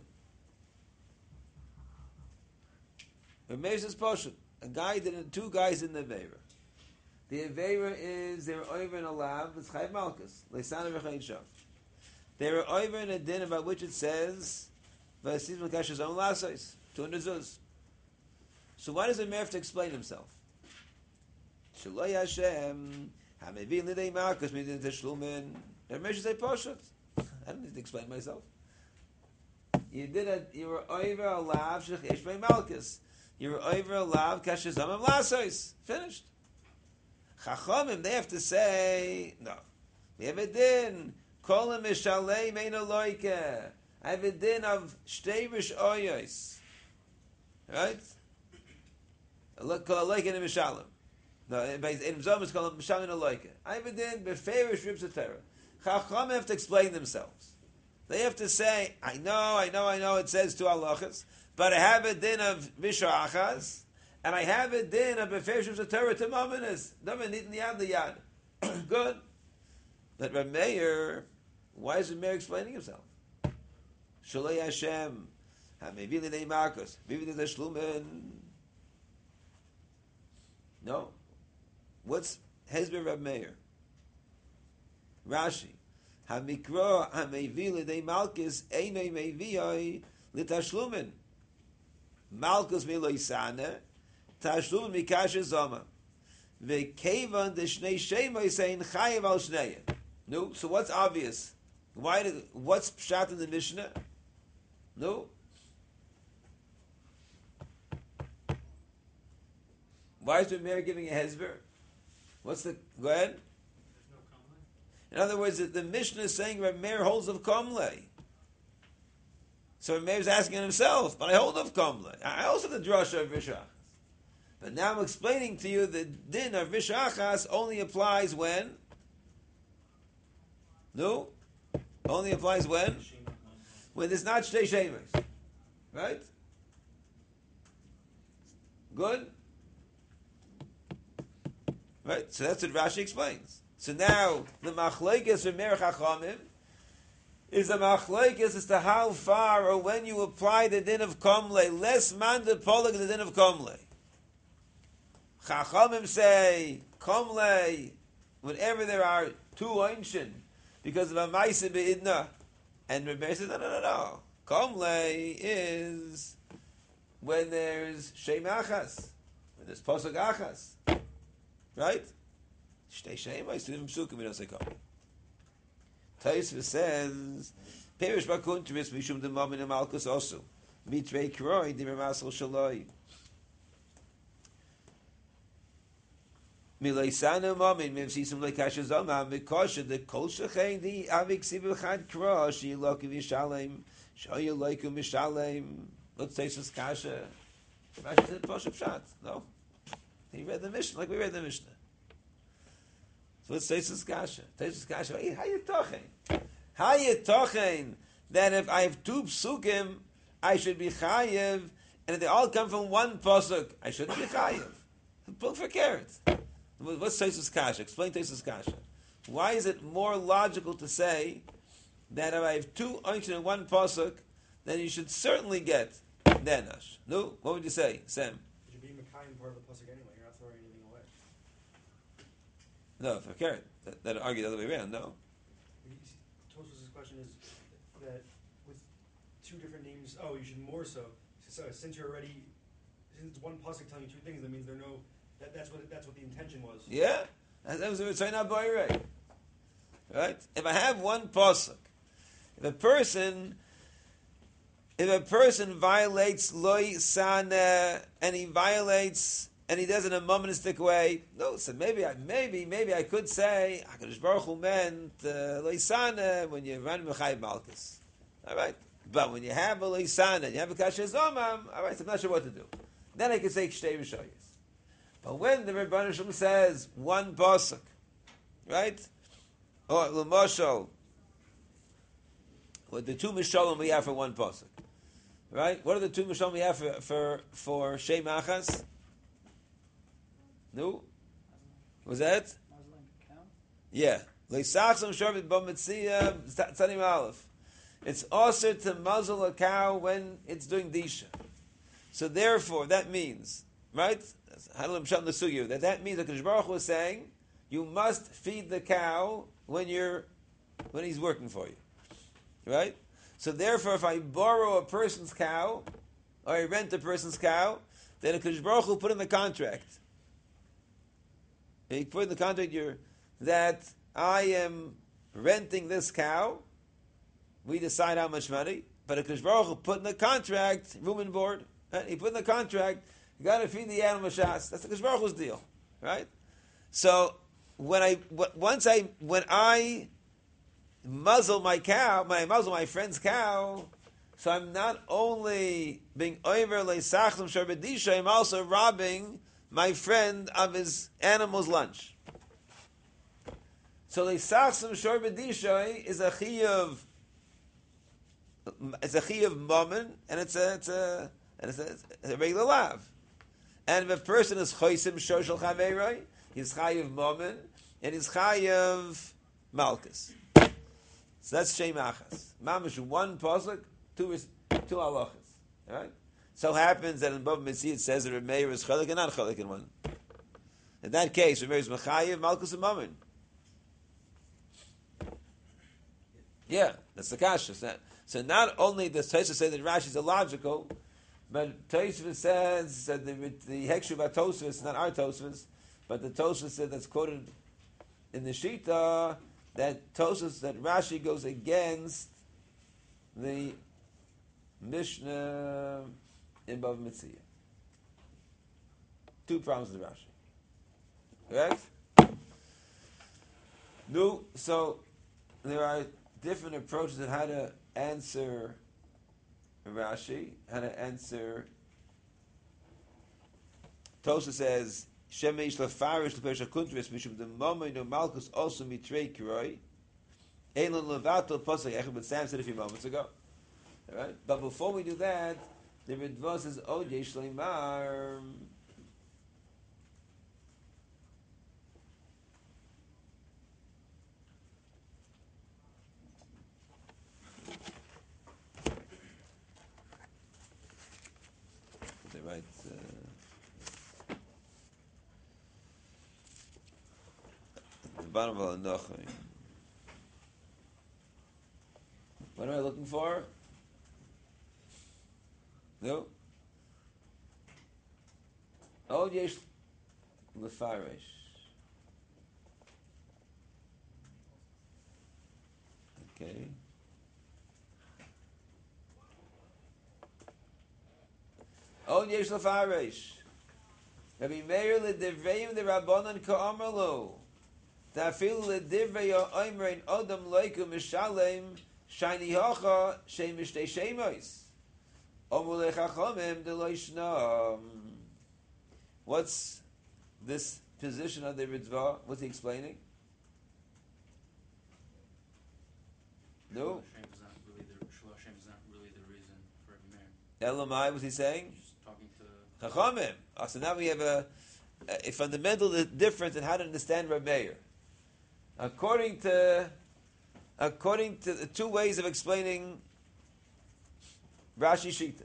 Rabbi Meir says, Poshut, two guys in the Aveira. The Aveira is they're over in a lab, it's Chayiv Malkus, Leisan v'chayin shav. They're over in a din about which it says, V'asiv l'kash's own lasos, 200 zuz. So why does the Meir have to explain himself? Shaloi Hashem, ha-mevin lidei malkus, midin teshlumin. The Meir should say, Poshut. I don't need to explain myself. You were over a lab, shech eshbei malkus. You were over a lab, kash's own lasos. Finished. Chachamim, they have to say, no. We have a din, kol mishalei mein aloike. I have a din of shteivish oyos. Right? Kol aloike and mishalem. No, in Zom is called mishalem aloike. I have a din, beferish rib satera. Chachamim have to explain themselves. They have to say, I know, it says two halachas, but I have a din of vishachas, and I have a din of beferish rib satera to maminis. Domin nit yad liyad. Good. But Rabbi Meir, why is Rabbi Meir explaining himself? Shaloi Hashem, ha-mevil lidei makos, mevil lidei tashlumin. No. What's Hezber Rabbi Meir? Rashi, ha-mikro ha-mevil lidei malkis einoi meviyoi litashlumin. Malkis milo isane, tashlumin mikashe zoma. Ve'kevan de shnei shemoi saying chayev al shnei. No, so what's obvious? What's pshat in the Mishnah? No. Why is the Meir giving a hezber? What's the go ahead? In other words, the Mishnah is saying Rabbi Meir holds of komle. So Rabbi Meir is asking himself, but I hold of komle. I also have the drasha of Vishachas. But now I'm explaining to you the din of Vishachas only applies when? No? Only applies when? When there's not Shtei Shemes. Right? Good? Right, so that's what Rashi explains. So now, the machlekes from Meir Chachamim is a machlekes as to how far or when you apply the din of komle, less man the polag the din of komle. Chachamim say, komle, whenever there are two einshin, because of a ma'aseh be'idna, And Rebbe says, no. Komle is when there's Shem Achas, when there's Posuk Achas. Right? Shtei Shem, I still Psukim, we don't say Komle. Taisva says, Perish Bakuntris, Mishum de Mamin and Malkus also. Mitrei Kroi, Dimir Masal Shaloi. Mileisanu Mamin, Mimsisum Lekashazoma, Mikosha, the Kolshachain, the Avik Sibuchad Krosh, Yilokim Yishalem, Shoyu Laikum Yishalem. Let's say this Kasha. Rashi said Poshup Shat. No. He read the Mishnah, like we read the Mishnah. So let's say this Kasha. Taisus Kasha. How you talking? How you talking that if I have two psukim, I should be chayiv, and if they all come from one pasuk, I shouldn't be chayiv? Book for carrots. What's Taisus Kasha? Explain Taisus Kasha. Why is it more logical to say that if I have two ancient in one pasuk, then you should certainly get denash? No, what would you say, Sam? You should be Mekayim part of the pasuk anyway. You're not throwing anything away. No, for carrot. That argue the other way around. No. Tosfos' question is that with two different names, you should more so. So since it's one pasuk telling you two things, that means there are no. That's what the intention was. Yeah, that was the Ritzayin HaBoirei. Right? If I have one pasuk, if a person violates loy sana and he does it in a momentary way, no. So maybe I could say Hakadosh Baruch Hu meant loy sana when you run Mechayim Malkus. All right, but when you have a loy sana and you have a kasher zomam, all right, so I'm not sure what to do. Then I can say Shtei Rishayos. But when the Rebbeinu Shalom says one pasuk, right? Or l'moshel, with the two mishalim we have for one pasuk, right? What are the two mishalim we have for Shem Achas? No, was that? Yeah, leisachzam sharbit b'mitziyah tzadim aleph. It's also to muzzle a cow when it's doing disha. So therefore, that means, right? That means that Kadosh Baruch Hu is saying you must feed the cow when he's working for you, right? So therefore, if I borrow a person's cow or I rent a person's cow, then Kadosh Baruch Hu put in the contract. He put in the contract that I am renting this cow. We decide how much money, but Kadosh Baruch Hu put in the contract room and board. Right? He put in the contract. You got to feed the animal shas. That's the Kadosh Baruch Hu's deal, right? So when I muzzle my cow, when I muzzle my friend's cow, so I'm not only being over leisachlim sharbedisha, I'm also robbing my friend of his animal's lunch. So leisachlim sharbedisha is a chiyuv. It's a chiyuv moment, and it's a regular lav. And if a person is choisim shoshel chaveiroi, he's chayiv momen, and he's chayiv malchus. So that's Shem Achas. Mamish one pasuk, two halachas. Right? So happens that in Bava Metzia it says that Remeir is chalik and not chalik in one. In that case, Remeir is mechayiv malchus and momen. Yeah, that's the kasha. So not only does Tosfos say that Rashi is illogical, but Tosfos says that the Hekshu about Tosfos, not our Tosfos, but the Tosfos said that's quoted in the Shita that Tosfos, that Rashi goes against the Mishnah in Bava Metzia. Two problems with Rashi. Correct? No, so there are different approaches of how to answer Rashi, how to answer. Tosha says, Shemeish lefarish lepesha kuntris mishum the moment no malchus also mitrei kiroi. Elon levato pasuk echad, but Sam said a few moments ago. All right, but before we do that, the Ritva says, "Oh, yesh leimar." Right. The bottom of the What am I looking for? No. Oh, yesh lefarish. Okay. Oh, yesh lefarish. Rabbi Meir ledivreim the Rabbanan ka'amarlo. Ta'afil ledivrei ha'oimrein odam loiku mishalem shiny hacha shem mishtei shemois. Omule chachomim deloishnam. What's this position of the Ritva? What's he explaining? No. Shelo Hashem is not really the reason for Rabbi Meir. Elamai, what's he saying? He's just talking to Chachamim. So now we have a fundamental difference in how to understand Rabbi Meir. According to the two ways of explaining Rashi Shita.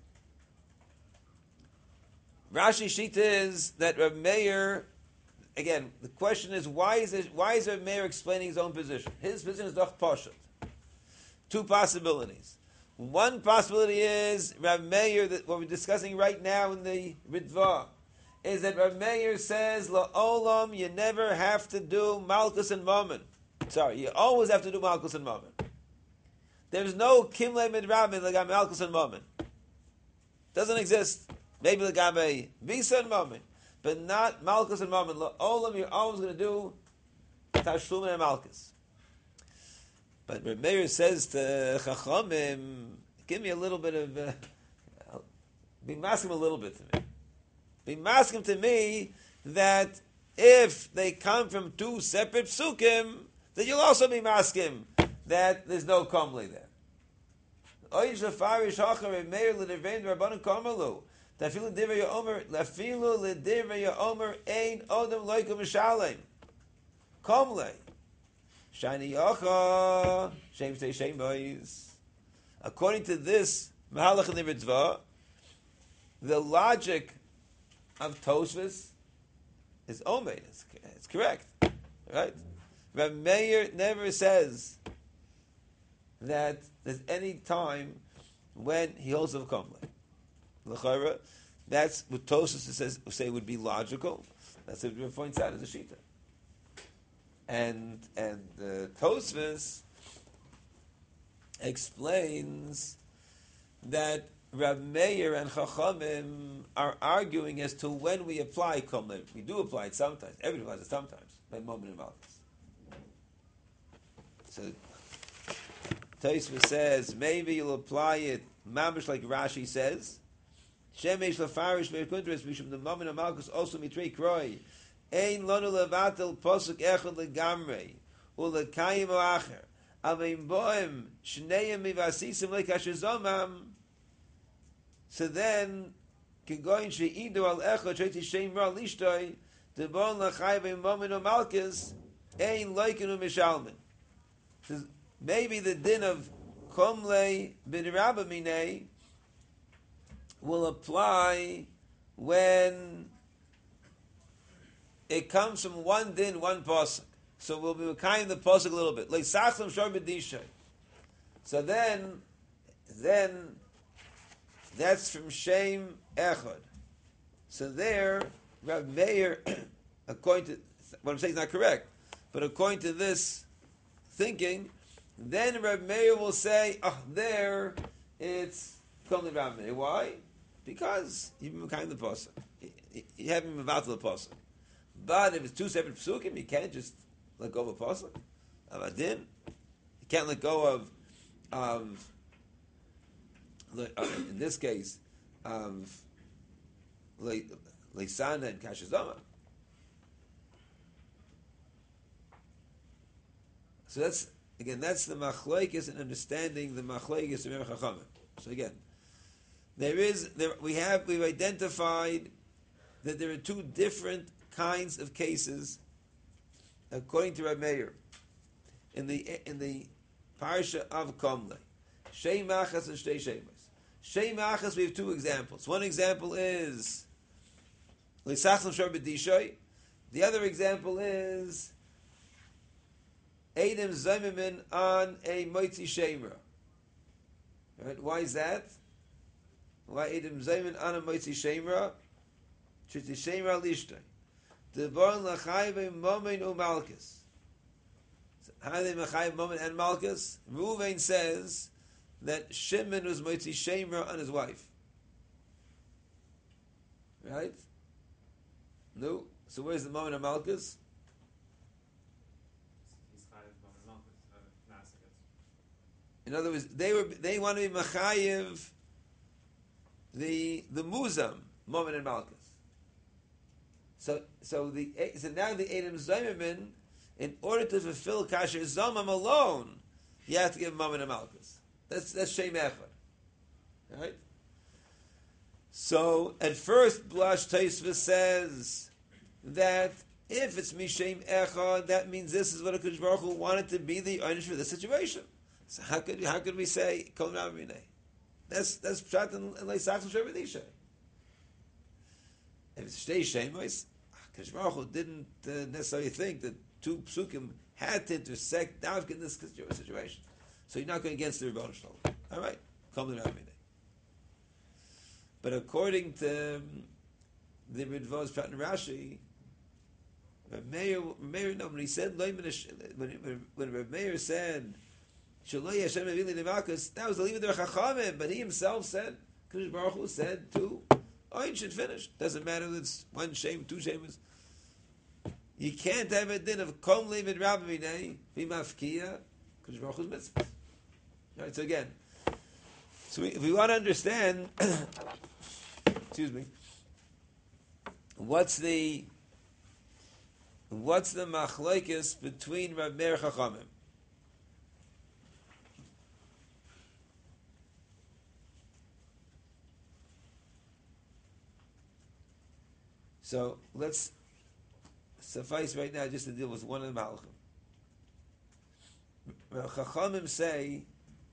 Rashi Shita is that Rabbi Meir, again, the question is why is Rabbi Meir explaining his own position? His position is doch pashut. Two possibilities. One possibility is Rabbi Meir, that what we're discussing right now in the Ritva, is that Rabbi Meir says, La'olam, you never have to do Malkus and Mammon. Sorry, you always have to do Malkus and Mammon. There's no Kimle Midrabin Lagam Malkus and Mammon. Doesn't exist. Maybe Lagabe Visa and Mammon, but not Malkus and Mammon. La'olam, you're always going to do Tashlumin and Malkus. But Rabbi Meir says to Chachamim, give me a little bit of, be masking a little bit to me. Be masking to me that if they come from two separate psukim, then you'll also be masking that there's no komli there. Oish lefarish hacha Rabbi Meir l'divrei Rabbanan kamalu. Tafilu l'divrei Omer, lafilu l'divrei Omer ein odem loikum mishalem. Komlei. Shiny Yocha, Shem Shtei Shem Boys. According to this Mahalach in the Ritva, the logic of Tosfos is Omeid. It's correct, right? Rabbi Meir never says that there's any time when he holds of Komle. L'chayra, that's what Tosfos says say would be logical. That's what Rabbi points out as a shita. And Tosfos explains that Rav Meir and Chachamim are arguing as to when we apply Komlim. We do apply it sometimes. Everybody applies it sometimes. By moment and Malchus. So Tosfos says maybe you'll apply it mamish like Rashi says. Shemesh lefarish me'kuntres mishum the moment of Malchus also mitrei kroi. Ein lonu levatel posuk echad legamrei ulekayim oacher avim boim shneim mivasisim lekashizomam. So then, kegoin sheidu al echad sheiti shem ra lishtoi debon lachayim momin o malchus ein loikenu mishalmin. Maybe the din of komlei b'dirabba minei will apply when it comes from one din, one pasuk. So we'll be kind the pasuk a little bit. Leisachlim shor b'dishay. So then that's from Shem Echad. So there, Rav Meir, according to what I'm saying is not correct, but according to this thinking, then Rav Meir will say, there it's Komli Rav Meir. Why? Because you've been kind the pasuk. You haven't been about to the pasuk. But if it's two separate psukim, you can't just let go of a pasuk of a din. You can't let go of in this case of leisana and kashizama. So that's the machlokes and understanding the machlokes of Rebbe Chachamim. So again, we've identified that there are two different kinds of cases, according to Rabbi Meir, in the parsha of Komle, Shei Machas and Shtei Shemas. Shei Machas, we have two examples. One example is L'Sachlim Shor B'Dishoy. The other example is Eidim Zaymimin on a Moitzi Shemra. Right? Why is that? Why Edom Zayman Ana Moitzi Shemra? Chiti Shemra Lishtay. Deborn Lachayve Momen Umalkis. How are they Machayv Momen and Malkus? Ruvain says that Shimon was Moitzi Shemra on his wife. Right? No. So where's the Momen and Malkus? He's Chayiv Momen Malchus. Nasa, In other words, they want to be Machayev the Muzam, Momen and Malkus. So now the Edom Zayman, in order to fulfill Kasher Zomam alone, you have to give Momen and Malkus. That's Shem Echad. Right? So at first Blush Taisva says that if it's Mishem Echad, that means this is what a Kodesh Baruch Hu wanted to be the Einish for this situation. So how could we say Kol Ravinei? That's Pshat and Leisach Shabbat. If it's Shtei Shemos, Kodesh Baruch Hu didn't necessarily think that two psukim had to intersect Davka in this situation. So you're not going against the Rebbeinu Shalom. All right, Kol Ravinei. But according to the Ridvos Pshat and Rashi, Meir, no, when he said when Reb Meir said Shaloi Hashem Avili Nevakus, that was the Livad Chachamim, but he himself said, Kodesh Baruch Hu said to Oin should finish. Doesn't matter if it's one shame, two shames. You can't have a din of Kom Livad Rabbi Minei V'Mafkiya Kodesh Baruch Hu's mitzvah. Right. So again, if we want to understand, excuse me, what's the machlokes between Reb Meir Chachamim? So let's suffice right now just to deal with one of the Malachim. Chachamim say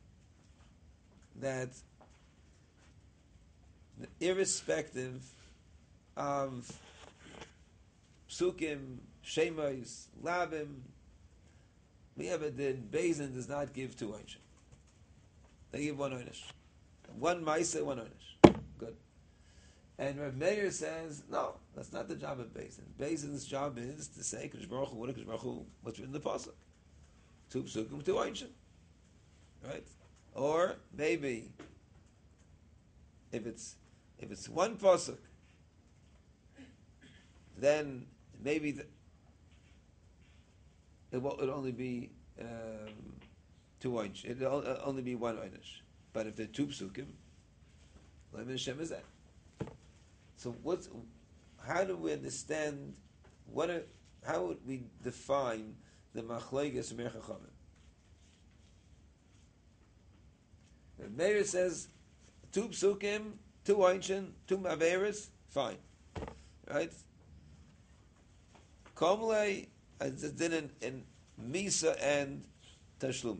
that irrespective of psukim, shemos, labim, we have a din. Beis Din does not give two oinish. They give one oinish. One ma'aseh, one oinish. Good. And Rav Meir says, no, that's not the job of Beis Din. Beis Din's job is to say, Kodesh Baruch Hu, what's written in the pasuk? Two psukim, two oinish. Right? Or maybe if it's one pasuk, then maybe it will only be two oinish. It'll only be one oinish. But if they're two psukim, Lemon Hashem is that. So how do we understand how would we define the machlokes of Meir Chachamim? The Meir says two psukim, two oinshin, two maveris, fine, right? Komlei as it did in Misa and Tashlumin.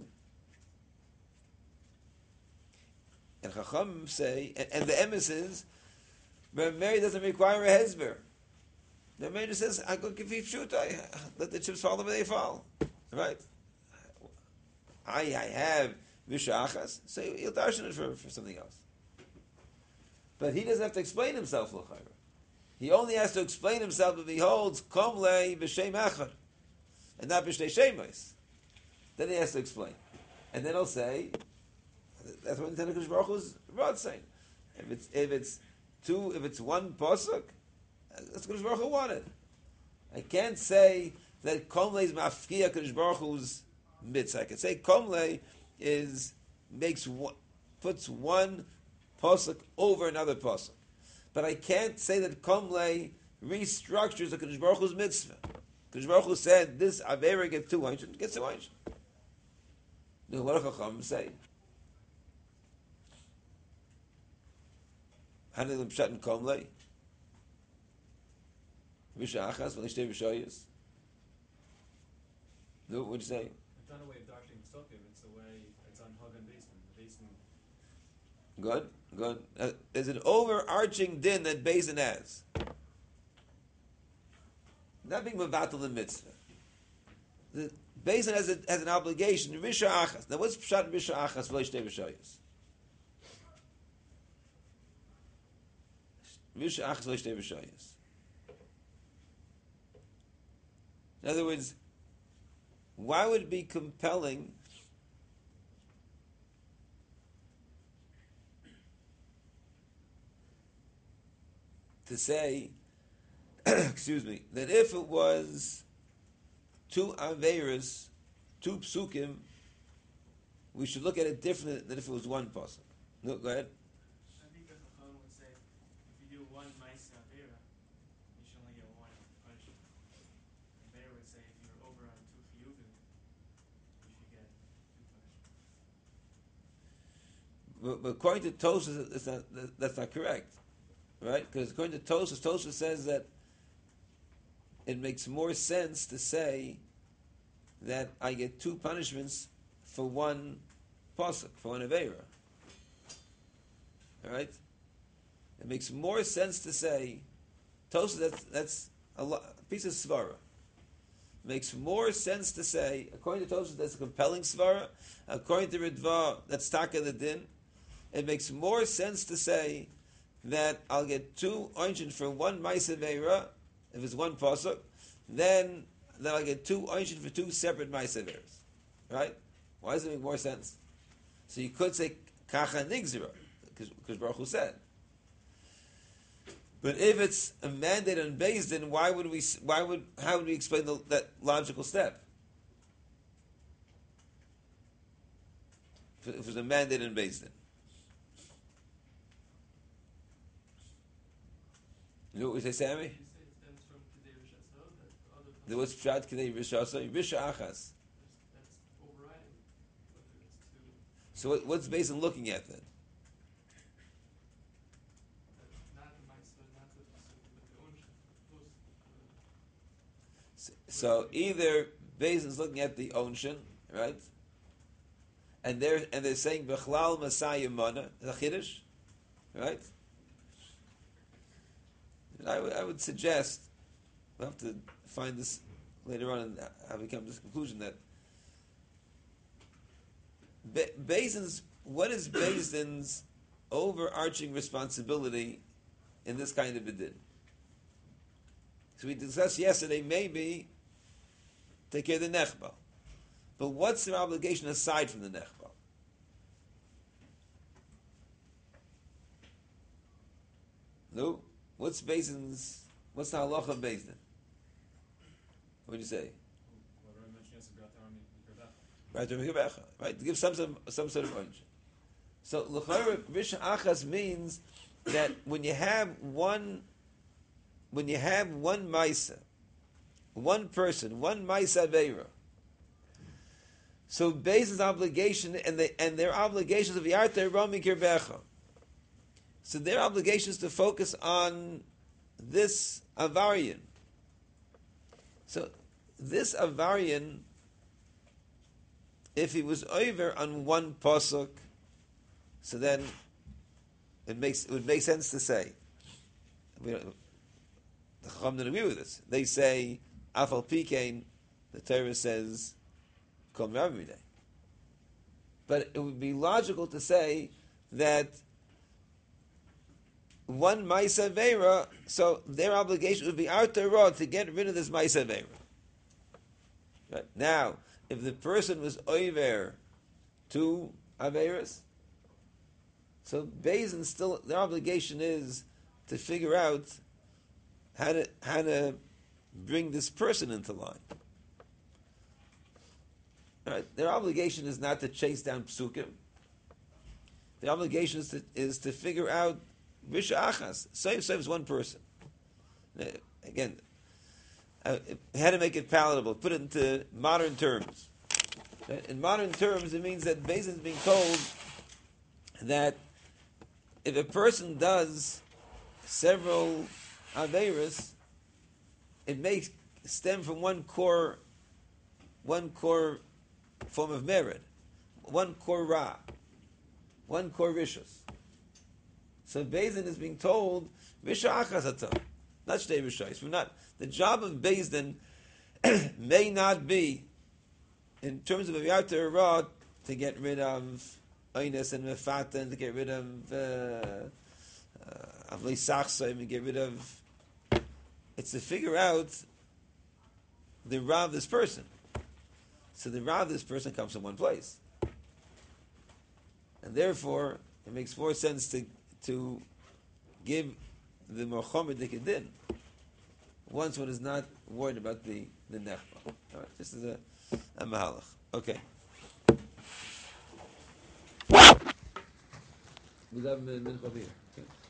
And Chacham say, and the emes is, Meir doesn't require a hezber. The Meir just says, I go give you pshuta, let the chips fall the way they fall. Right? I have Vishachas, so he'll darshan it for something else. But he doesn't have to explain himself, l'chayra. He only has to explain himself if he holds komlei b'shem echad, and not b'shnei shemos. Then he has to explain. And then he'll say, that's what Nintendo Kodesh Baruch Hu's rod saying. If it's one pasuk, that's what Kodesh Baruch Hu wanted. I can't say that komlei is mafkiya Kodesh Baruch Hu's mitzvah. I can say komlei puts one pasuk over another pasuk. But I can't say that komlei restructures the Kodesh Baruch Hu's mitzvah. Kodesh Baruch Hu said this avera gets two oinshim, gets two oinshim. No, what do Chacham say? Hanei l'pshat in komlei v'sha'achas v'lishtei v'shayis. No, what do you say? It's not a way of doctoring psukim. It's a way. It's on Hag and Beis Din. Good. There's an overarching din that Beis Din has. Not being mevatel the mitzvah. The Beis Din has an obligation. Risha achas. Now, what's pshat risha achas v'lishtei v'shayis? Risha Achas Lo Shtei Rishayos. In other words, why would it be compelling to say, excuse me, that if it was two Averas, two Psukim, we should look at it different than if it was one pasuk. No, go ahead. I think that Chacham would say, if you do one Maisa Avera, you should only get one punishment. And Beir would say, if you're over on two Chiyuvim, you should get two punishments. But according to Tosfos, that's not correct, right? Because according to Tosfos says that it makes more sense to say that I get two punishments for one pasuk, for one avera. All right, it makes more sense to say Tosfos. That's a piece of svara. Makes more sense to say, according to Tosfos, that's a compelling svara. According to Ritva, that's taka the din. It makes more sense to say that I'll get two oinshin for one ma'aseh veira, if it's one pasuk, then I'll get two oinshin for two separate ma'aseh veiras. Right? Why does it make more sense? So you could say kacha nigzira, because Baruch Hu said. But if it's a mandate on Beis Din, how would we explain that logical step? If it was a mandate on Beis Din. You know what we say, Sammy? You say it stems from Kedei Rishasa, that the other There was Pshat Kedei Rishasa, Risha Achas. that's overriding whether it's two. So what's Beis Din looking at then? Not the Maisa, not the Pasukim, but the ownership. So either Beis Din's looking at the Onshin, right? And they're saying Bechlal Masayim Mana, the Chiddush, right? And I would suggest, we'll have to find this later on and have we come to this conclusion that Beis Din's, what is Beis Din's overarching responsibility in this kind of a din? So we discussed yesterday, maybe take care of the nechbal. But what's their obligation aside from the nechbal? No? What's the halacha of Beis Din? What do you say? Right, right, to give some sort of punch. So l'chayr Risha Achas means that when you have one Maisa, one person, one Maisa Veira, so Beis Din's obligation and their obligations of Yartei Rami Kirbecha. So their obligation is to focus on this Avarian. So this Avarian, if he was over on one pasuk, so then it would make sense to say. The Chacham don't agree with this. They say Afal Pikein. The Torah says Kol Rav. But it would be logical to say that one Maisa Veira, so their obligation would be out there to get rid of this Maisa Veira. Right. Now, if the person was over two Aveiras, so Beis Din still, their obligation is to figure out how to bring this person into line. Right. Their obligation is not to chase down psukim. The obligation is to figure out Risha Achas. Save is one person. Again, how to make it palatable, put it into modern terms. In modern terms, it means that Beis Din is being told that if a person does several Aveiros, it may stem from one core form of merit, one core Ra, one core Rishus. So Beis Din is being told, Risha Achas Atam, not Shtei Rishayos. The job of Beis Din may not be, in terms of a Yartei Ra, to get rid of Oines and Mefata, and to get rid of Avlei Sachsayim and get rid of. It's to figure out the Ra of this person. So the Ra of this person comes from one place. And therefore, it makes more sense to give the Mohammed Din once one is not worried about the Nechba. All right, this is a Mahalach. Okay. We have Mincha here. Okay.